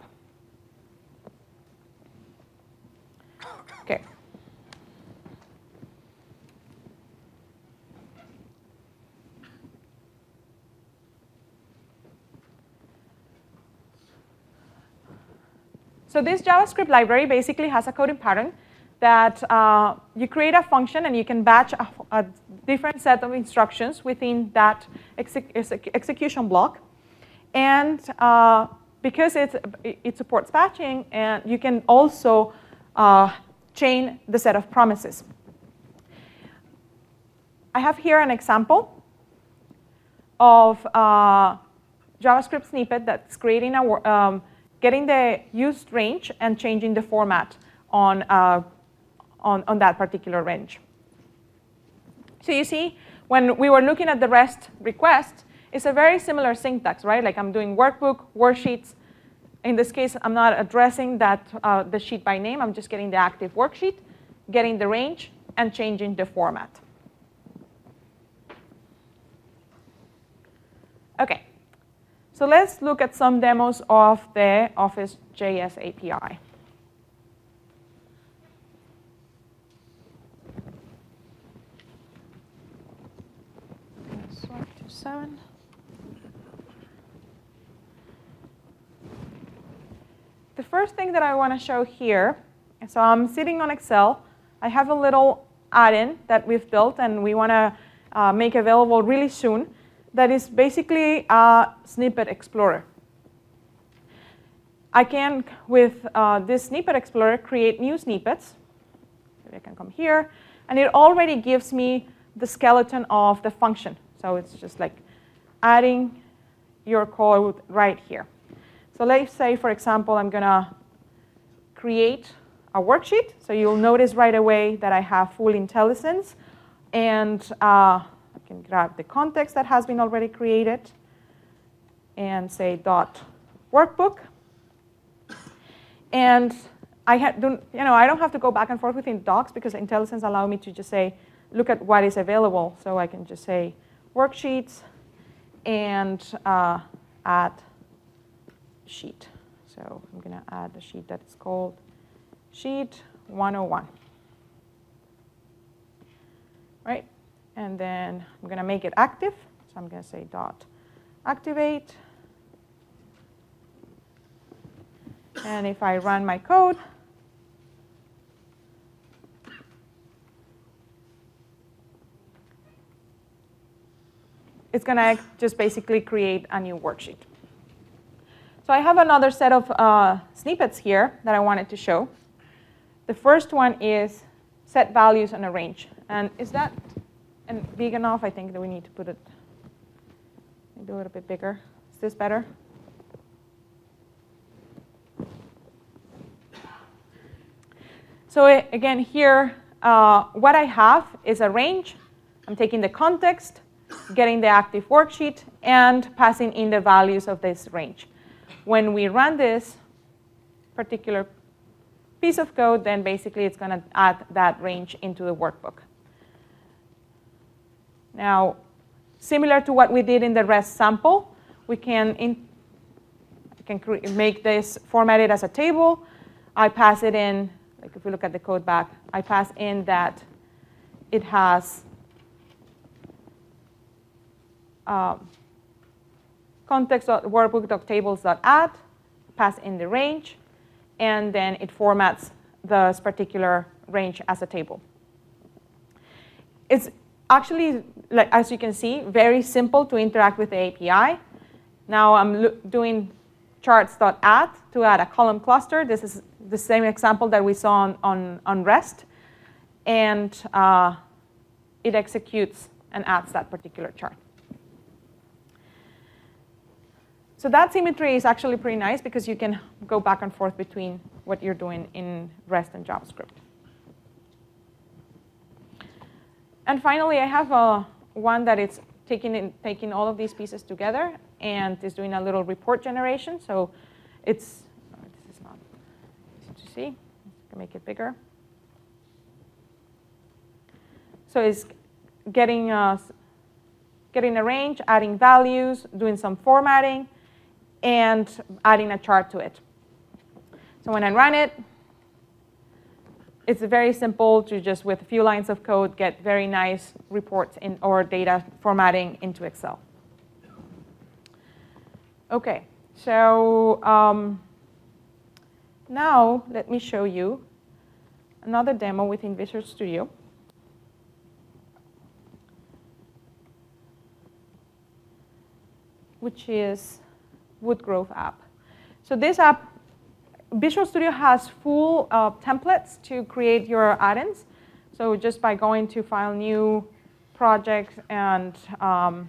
Okay. So this JavaScript library basically has a coding pattern that uh, you create a function and you can batch a, a different set of instructions within that exec execution block. And uh, because it's, it supports batching, and you can also uh, chain the set of promises. I have here an example of a JavaScript snippet that's creating a, um, getting the used range and changing the format on uh, On, on that particular range. So you see, when we were looking at the REST request, it's a very similar syntax, right? Like I'm doing workbook, worksheets. In this case, I'm not addressing that uh, the sheet by name. I'm just getting the active worksheet, getting the range, and changing the format. OK. So let's look at some demos of the Office.js A P I. Seven. The first thing that I want to show here, so I'm sitting on Excel. I have a little add-in that we've built and we want to uh, make available really soon that is basically a snippet explorer. I can, with uh, this snippet explorer, create new snippets. So I can come here, and it already gives me the skeleton of the function. So it's just like adding your code right here. So let's say, for example, I'm going to create a worksheet. So you'll notice right away that I have full IntelliSense. And uh, I can grab the context that has been already created and say dot workbook. And I don't, you know, I don't have to go back and forth within docs because IntelliSense allows me to just say, look at what is available. So I can just say worksheets and uh, add sheet. So I'm going to add a sheet that is called sheet one oh one. Right? And then I'm going to make it active. So I'm going to say dot activate. And if I run my code, it's going to just basically create a new worksheet. So I have another set of uh, snippets here that I wanted to show. The first one is set values on a range. And is that big enough? I think that we need to put it maybe a little bit bigger. Is this better? So again, here, uh, what I have is a range. I'm taking the context, getting the active worksheet, and passing in the values of this range. When we run this particular piece of code, then basically it's going to add that range into the workbook. Now, similar to what we did in the REST sample, we can, in, can make this formatted as a table. I pass it in, like if we look at the code back, I pass in that it has um, context.workbook.tables.add, pass in the range, and then it formats this particular range as a table. It's actually, like, as you can see, very simple to interact with the A P I. Now I'm doing charts.add to add a column cluster. This is the same example that we saw on, on, on REST. And uh, it executes and adds that particular chart. So that symmetry is actually pretty nice because you can go back and forth between what you're doing in REST and JavaScript. And finally, I have a, one that is taking, in, taking all of these pieces together and is doing a little report generation. So it's, oh, this is not easy to see. I can make it bigger. So it's getting a, getting a range, adding values, doing some formatting, and adding a chart to it. So when I run it, it's very simple to just, with a few lines of code, get very nice reports in, or data formatting into Excel. OK, so um, now let me show you another demo within Visual Studio. Which is Woodgrove app. So this app, Visual Studio has full uh, templates to create your add-ins. So just by going to File, New, Project, and um,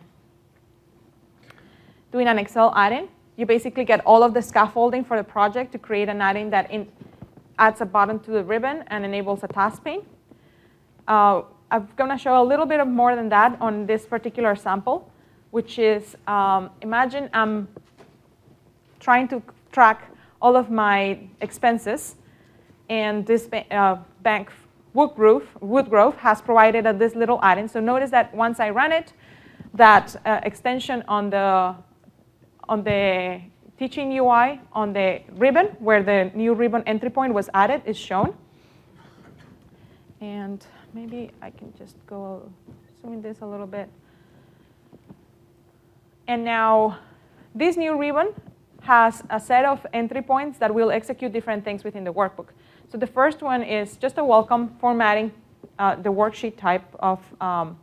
doing an Excel add-in, you basically get all of the scaffolding for the project to create an add-in that in, adds a button to the ribbon and enables a task pane. Uh, I'm going to show a little bit of more than that on this particular sample, which is, um, imagine I'm trying to track all of my expenses, and this uh, bank, Woodgrove, Woodgrove, has provided a, this little add-in. So notice that once I run it, that uh, extension on the, on the teaching U I, on the ribbon, where the new ribbon entry point was added, is shown. And maybe I can just go zoom in this a little bit. And now this new ribbon has a set of entry points that will execute different things within the workbook. So the first one is just a welcome formatting uh, the worksheet type of um,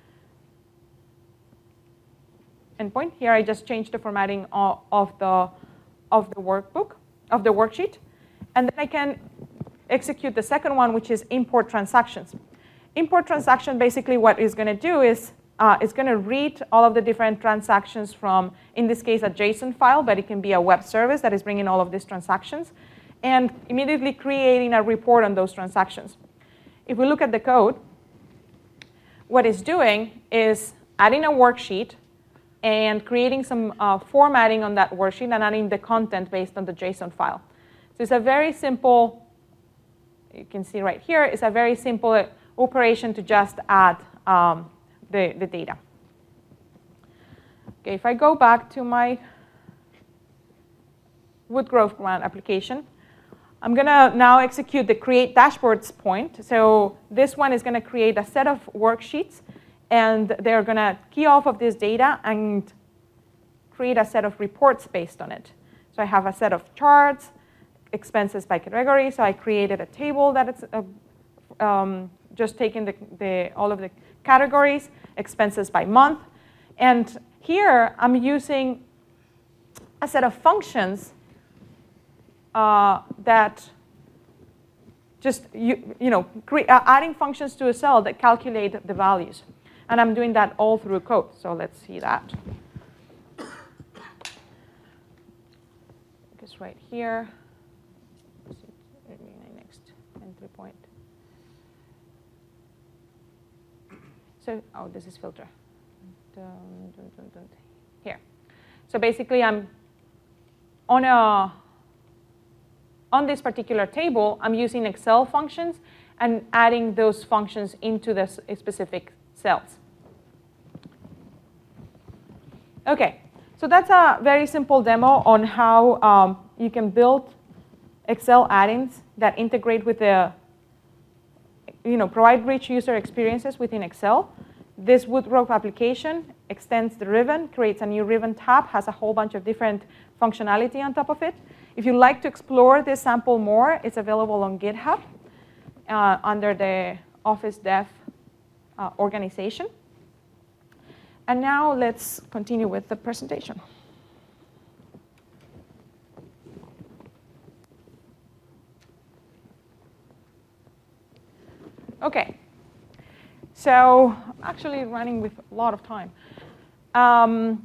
endpoint. Here I just changed the formatting of, of, the, of the workbook, of the worksheet. And then I can execute the second one, which is import transactions. Import transaction, basically what it's going to do is Uh, it's going to read all of the different transactions from, in this case, a JSON file, but it can be a web service that is bringing all of these transactions, and immediately creating a report on those transactions. If we look at the code, what it's doing is adding a worksheet and creating some uh, formatting on that worksheet and adding the content based on the JSON file. So it's a very simple, you can see right here, it's a very simple operation to just add um, The, the data. Okay, if I go back to my Woodgrove command application, I'm going to now execute the create dashboards point. So this one is going to create a set of worksheets, and they're going to key off of this data and create a set of reports based on it. So I have a set of charts, expenses by category. So I created a table that is uh, um, just taking the, the, all of the categories, expenses by month. And here I'm using a set of functions uh, that just, you, you know, uh, adding functions to a cell that calculate the values. And I'm doing that all through code. So let's see that. Just right here. Next entry point. So, oh, this is filter. Dun, dun, dun, dun. Here. So basically, I'm on a on this particular table. I'm using Excel functions and adding those functions into the specific cells. OK, so that's a very simple demo on how um, you can build Excel add-ins that integrate with the, you know, provide rich user experiences within Excel This Woodgrove application extends the ribbon, creates a new ribbon tab, has a whole bunch of different functionality on top of it. If you'd like to explore this sample more, it's available on GitHub uh, under the Office Dev uh, organization. And now let's continue with the presentation. OK. So I'm actually running with a lot of time. Um,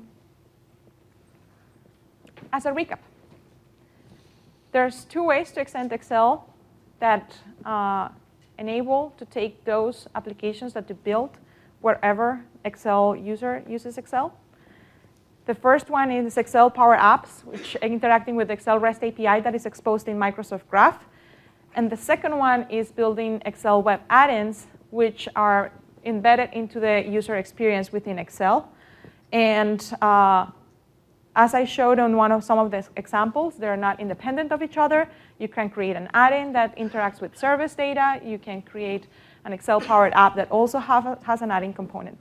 as a recap, there's two ways to extend Excel that uh, enable to take those applications that you build wherever Excel user uses Excel. The first one is Excel Power Apps, which are interacting with Excel REST A P I that is exposed in Microsoft Graph. And the second one is building Excel web add-ins, which are embedded into the user experience within Excel. And uh, as I showed on one of some of the examples, they're not independent of each other. You can create an add-in that interacts with service data. You can create an Excel-powered app that also have a, has an add-in component.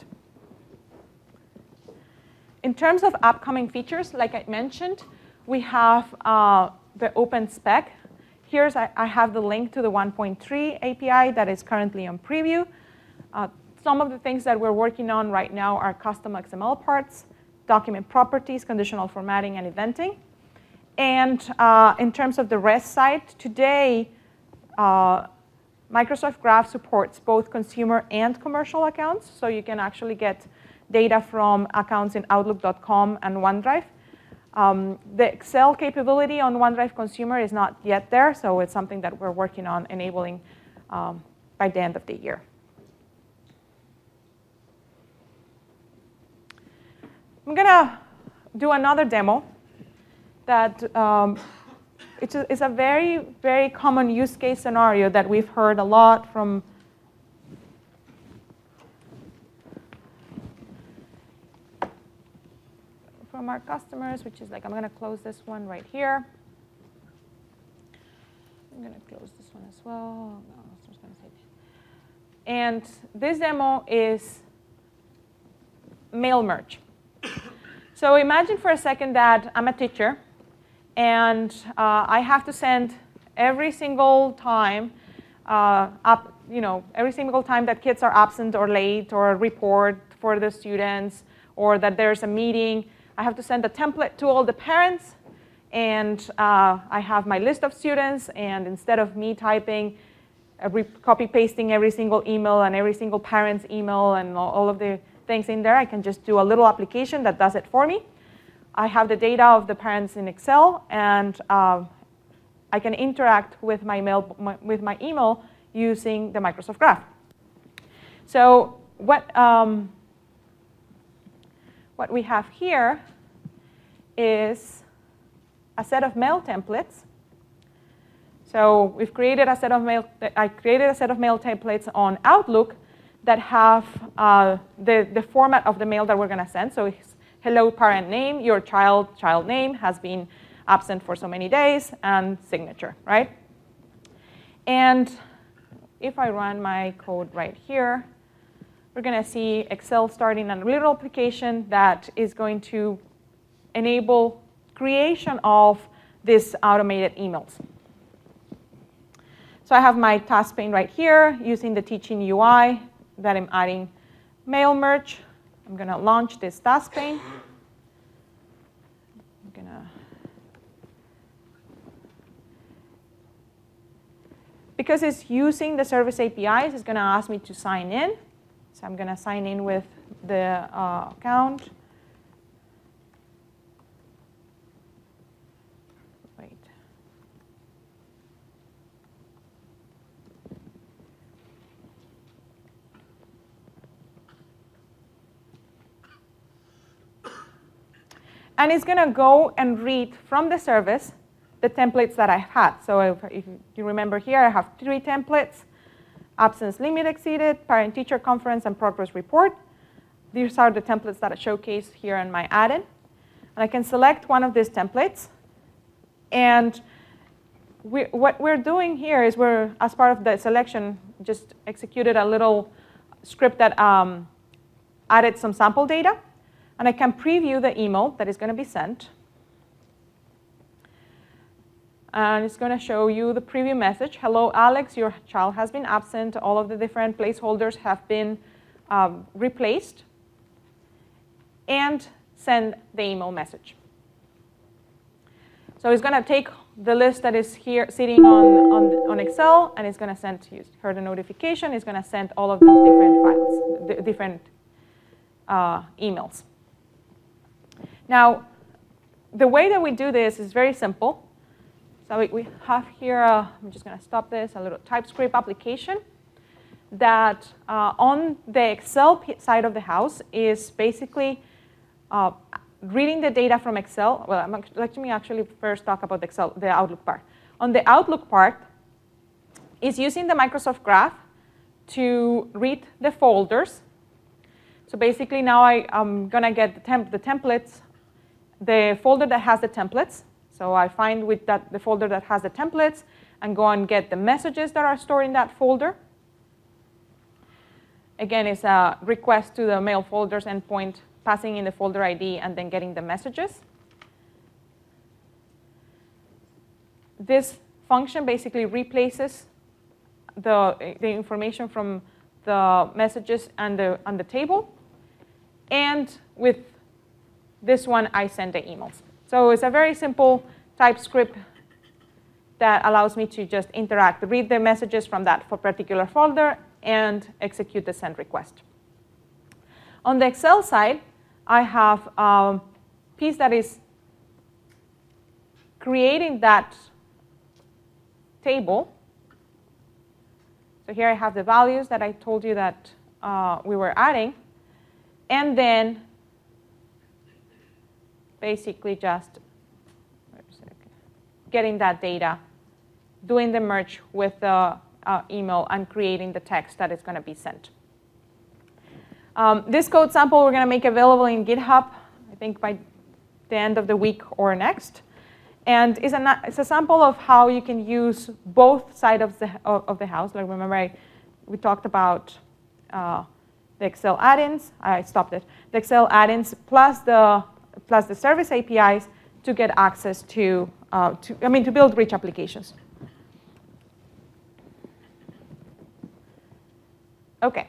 In terms of upcoming features, like I mentioned, we have uh, the open spec. Here's I, I have the link to the one point three A P I that is currently on preview. Uh, some of the things that we're working on right now are custom X M L parts, document properties, conditional formatting, and eventing. And uh, in terms of the REST side, today, uh, Microsoft Graph supports both consumer and commercial accounts. So you can actually get data from accounts in Outlook dot com and OneDrive. Um, the Excel capability on OneDrive Consumer is not yet there, so it's something that we're working on enabling um, by the end of the year. I'm going to do another demo that um, it's, a, it's a very, very common use case scenario that we've heard a lot from from our customers, which is like, I'm going to close this one right here. I'm going to close this one as well. No, I was going to say that. And this demo is mail merge. So imagine for a second that I'm a teacher, and uh, I have to send every single time, uh, up, you know, every single time that kids are absent or late, or a report for the students, or that there's a meeting. I have to send a template to all the parents, and uh, I have my list of students, and instead of me typing, uh, copy-pasting every single email and every single parent's email and all of the things in there, I can just do a little application that does it for me. I have the data of the parents in Excel, and uh, I can interact with my, mail, my, with my email using the Microsoft Graph. So what, um, what we have here is a set of mail templates. So we've created a set of mail, I created a set of mail templates on Outlook that have uh, the, the format of the mail that we're going to send. So it's hello parent name, your child, child name has been absent for so many days, and signature, right? And if I run my code right here, we're going to see Excel starting a little application that is going to enable creation of these automated emails. So I have my task pane right here using the teaching U I that I'm adding mail merge. I'm going to launch this task pane. I'm going to, because it's using the service A P Is, it's going to ask me to sign in. So I'm going to sign in with the uh, account. Wait. And it's going to go and read from the service the templates that I've had. So if, if you remember here, I have three templates: absence limit exceeded, parent-teacher conference, and progress report. These are the templates that I showcase here in my add-in. And I can select one of these templates. And we, what we're doing here is we're, as part of the selection, just executed a little script that um, added some sample data, and I can preview the email that is going to be sent. And it's going to show you the preview message. Hello, Alex, your child has been absent. All of the different placeholders have been um, replaced. And send the email message. So it's going to take the list that is here sitting on, on, on Excel, and it's going to send you her the notification. It's going to send all of those different files, the different uh, emails. Now, the way that we do this is very simple. So we, we have here, uh, I'm just going to stop this, a little TypeScript application that uh, on the Excel side of the house is basically uh, reading the data from Excel. Well, I'm, let me actually first talk about the Excel, the Outlook part. On the Outlook part, is using the Microsoft Graph to read the folders. So basically now I, I'm going to get the, temp the templates, the folder that has the templates. So I find with that the folder that has the templates and go and get the messages that are stored in that folder. Again, it's a request to the mail folders endpoint, passing in the folder I D, and then getting the messages. This function basically replaces the, the information from the messages and the, on the table. And with this one, I send the emails. So it's a very simple TypeScript that allows me to just interact, read the messages from that particular folder, and execute the send request. On the Excel side, I have a piece that is creating that table. So here I have the values that I told you that uh, we were adding. And then basically just getting that data, doing the merge with the uh, email, and creating the text that is going to be sent. Um, this code sample we're going to make available in GitHub, I think by the end of the week or next. And it's a, it's a sample of how you can use both sides of the, of, of the house. Like remember, I, we talked about uh, the Excel add-ins. I stopped it. The Excel add-ins plus the plus the service A P Is to get access to, uh, to, I mean, to build rich applications. OK.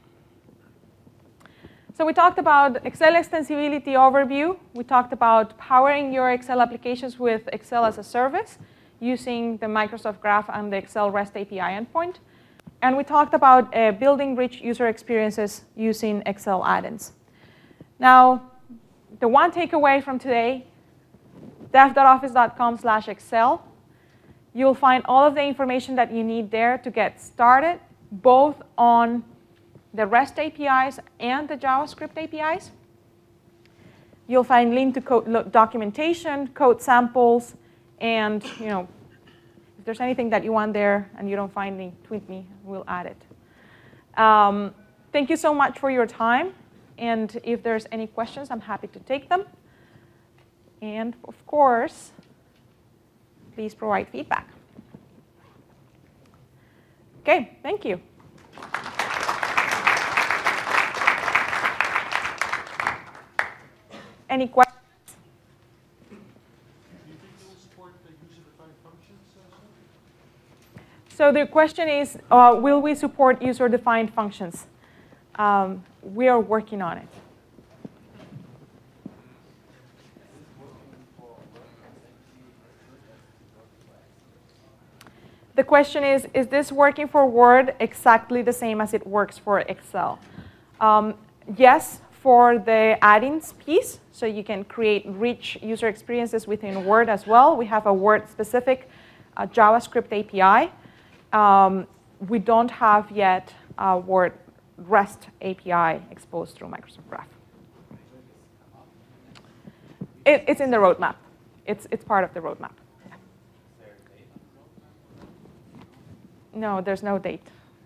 So we talked about Excel extensibility overview. We talked about powering your Excel applications with Excel as a service using the Microsoft Graph and the Excel REST A P I endpoint. And we talked about uh, building rich user experiences using Excel add-ins. Now, the one takeaway from today, dev dot office dot com slash Excel. You'll find all of the information that you need there to get started, both on the REST A P Is and the JavaScript A P Is. You'll find link to code documentation, code samples, and you know, if there's anything that you want there and you don't find me, tweet me, we'll add it. Um, thank you so much for your time. And if there's any questions, I'm happy to take them. And of course, please provide feedback. OK, thank you. Any questions? Do you think you'll support the user-defined functions? So the question is, uh, will we support user-defined functions? Um, we are working on it. The question is, is this working for Word exactly the same as it works for Excel? Um, yes, for the add-ins piece. So you can create rich user experiences within Word as well. We have a Word-specific uh, JavaScript A P I. Um, we don't have yet a Word REST A P I exposed through Microsoft Graph. It, it's in the roadmap. It's, it's part of the roadmap. Yeah. No, there's no date.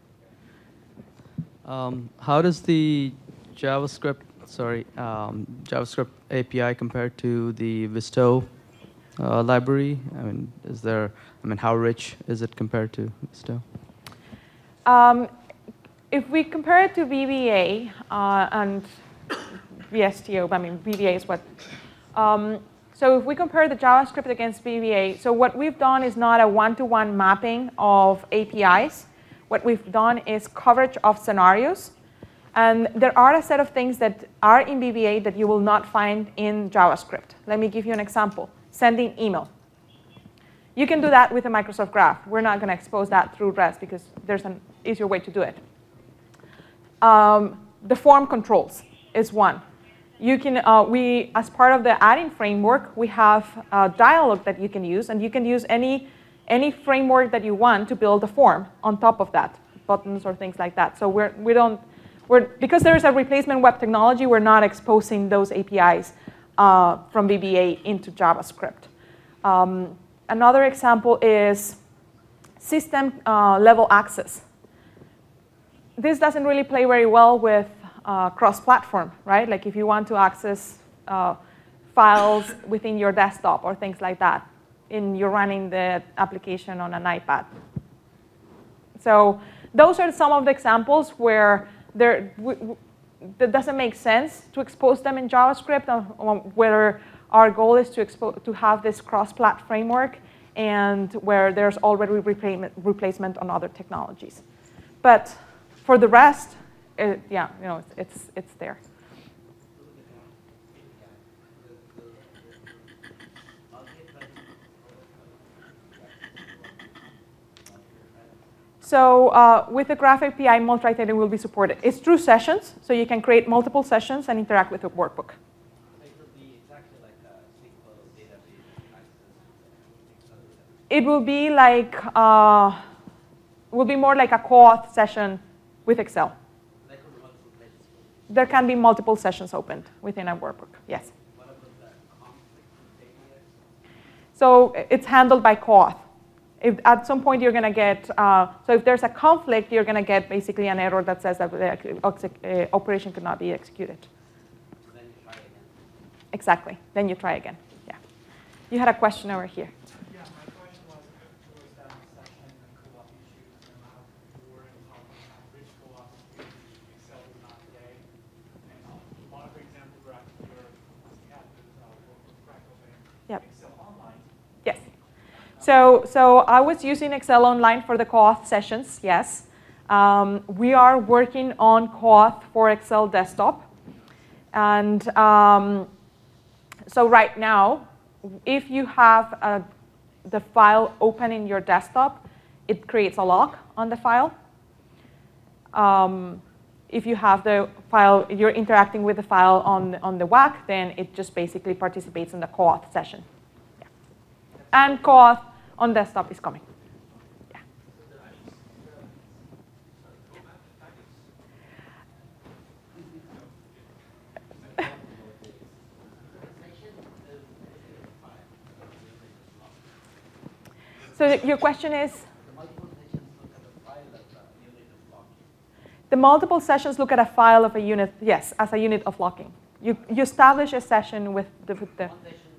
Um, how does the JavaScript, sorry, um, JavaScript A P I compare to the Visto uh, library? I mean, is there? I mean, how rich is it compared to Visto? Um, if we compare it to V B A uh, and V S T O, I mean, V B A is what. Um, so if we compare the JavaScript against V B A, so what we've done is not a one-to-one mapping of A P Is. What we've done is coverage of scenarios. And there are a set of things that are in V B A that you will not find in JavaScript. Let me give you an example. Sending email. You can do that with a Microsoft Graph. We're not going to expose that through REST because there's an easier way to do it. Um, the form controls is one. You can, uh, we, as part of the add-in framework, we have a dialog that you can use, and you can use any, any framework that you want to build a form on top of that, buttons or things like that. So we're, we don't, we're, because there's a replacement web technology, we're not exposing those A P Is uh, from V B A into JavaScript. Um, another example is system uh, level access. This doesn't really play very well with uh, cross-platform, right? Like if you want to access uh, files within your desktop or things like that, and you're running the application on an iPad. So those are some of the examples where there that doesn't make sense to expose them in JavaScript, um, where our goal is to expo to have this cross-plat framework, and where there's already replacement replacement on other technologies. But for the rest, it, yeah, you know, it's, it's, it's there. So uh, with the Graph A P I, multi-threading will be supported. It's through sessions, so you can create multiple sessions and interact with the workbook. It would be exactly like a S Q L database access. It will be like, uh, will be more like a co-auth session with Excel. There can be multiple sessions opened within a workbook, yes. What about the conflict with A P Is? So it's handled by co-auth. If at some point you're going to get, uh, so if there's a conflict, you're going to get basically an error that says that the uh, operation could not be executed. So then you try again. Exactly. Then you try again. Yeah. You had a question over here. Yeah, my question was if there was that session and co-op issues and how we're in how we have rich co-op issues Excel is not today. And one of the examples were actually your we had this uh, work with crack open Yep. Excel online. Yes. So, so I was using Excel Online for the co-auth sessions, yes. Um, we are working on co-auth for Excel Desktop. And um, so right now, if you have a, the file open in your desktop, it creates a lock on the file. Um, if you have the file, you're interacting with the file on, on the W A C, then it just basically participates in the co-auth session. Yeah. And co-auth on desktop is coming. Yeah. So your question is? The multiple sessions look at a file of a unit, yes, as a unit of locking. You, you establish a session with the, with the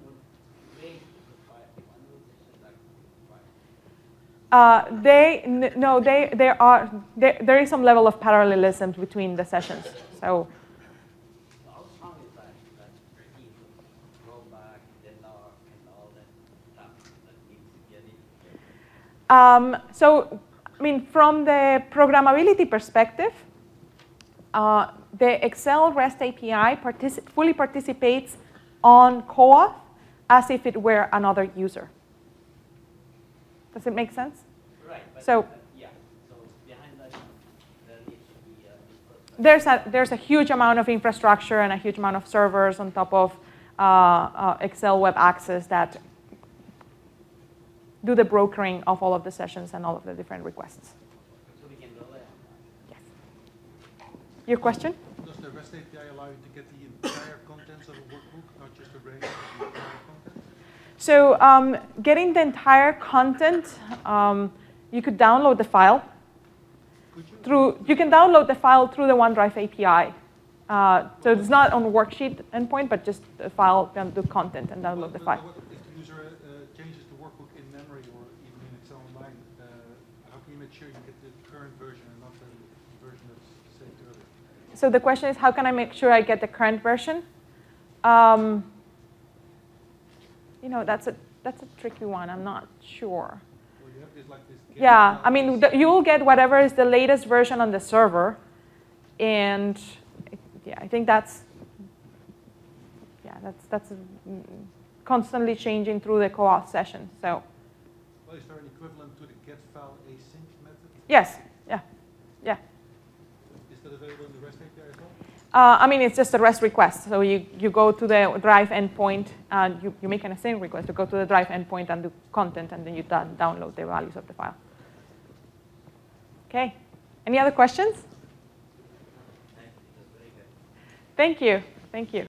Uh, they n no they there are there, there is some level of parallelism between the sessions. So How strong is that? That tricky rollback, deadlock, and all that stuff that needs to get in? um, so I mean, from the programmability perspective, uh, the Excel REST A P I partici fully participates on co-auth as if it were another user. Does it make sense? Right. But So, uh, yeah. So behind that, there needs to be a infrastructure. There's a, there's a huge amount of infrastructure and a huge amount of servers on top of uh, uh, Excel Web Access that do the brokering of all of the sessions and all of the different requests. So we can rely on that. Yes. Your question? Does the REST A P I allow you to get the entire contents of a workbook, not just a range of the entire content? So um, getting the entire content, um, you could download the file. Could you? Through, you can download the file through the OneDrive A P I. Uh, so it's not on the worksheet endpoint, but just the file, then the content, and download the But- file. but If the user uh, changes the workbook in memory or even in Excel Online, uh, how can you make sure you get the current version and not the version that's saved earlier? So the question is, how can I make sure I get the current version? Um, you know, that's a that's a tricky one. I'm not sure. Well, you have this like this. get Yeah, file I mean, async. the, you will get whatever is the latest version on the server, and yeah, I think that's yeah, that's that's mm, constantly changing through the co-auth session. So Well, is there an equivalent to the get file async method? yes, yeah, yeah. Is that available in the REST A P I as well? Uh, I mean, it's just a REST request. So you, you go to the Drive endpoint, and you, you make an async request. You go to the Drive endpoint and do content, and then you do download the values of the file. OK. Any other questions? Thank you. That's very good. Thank you. Thank you.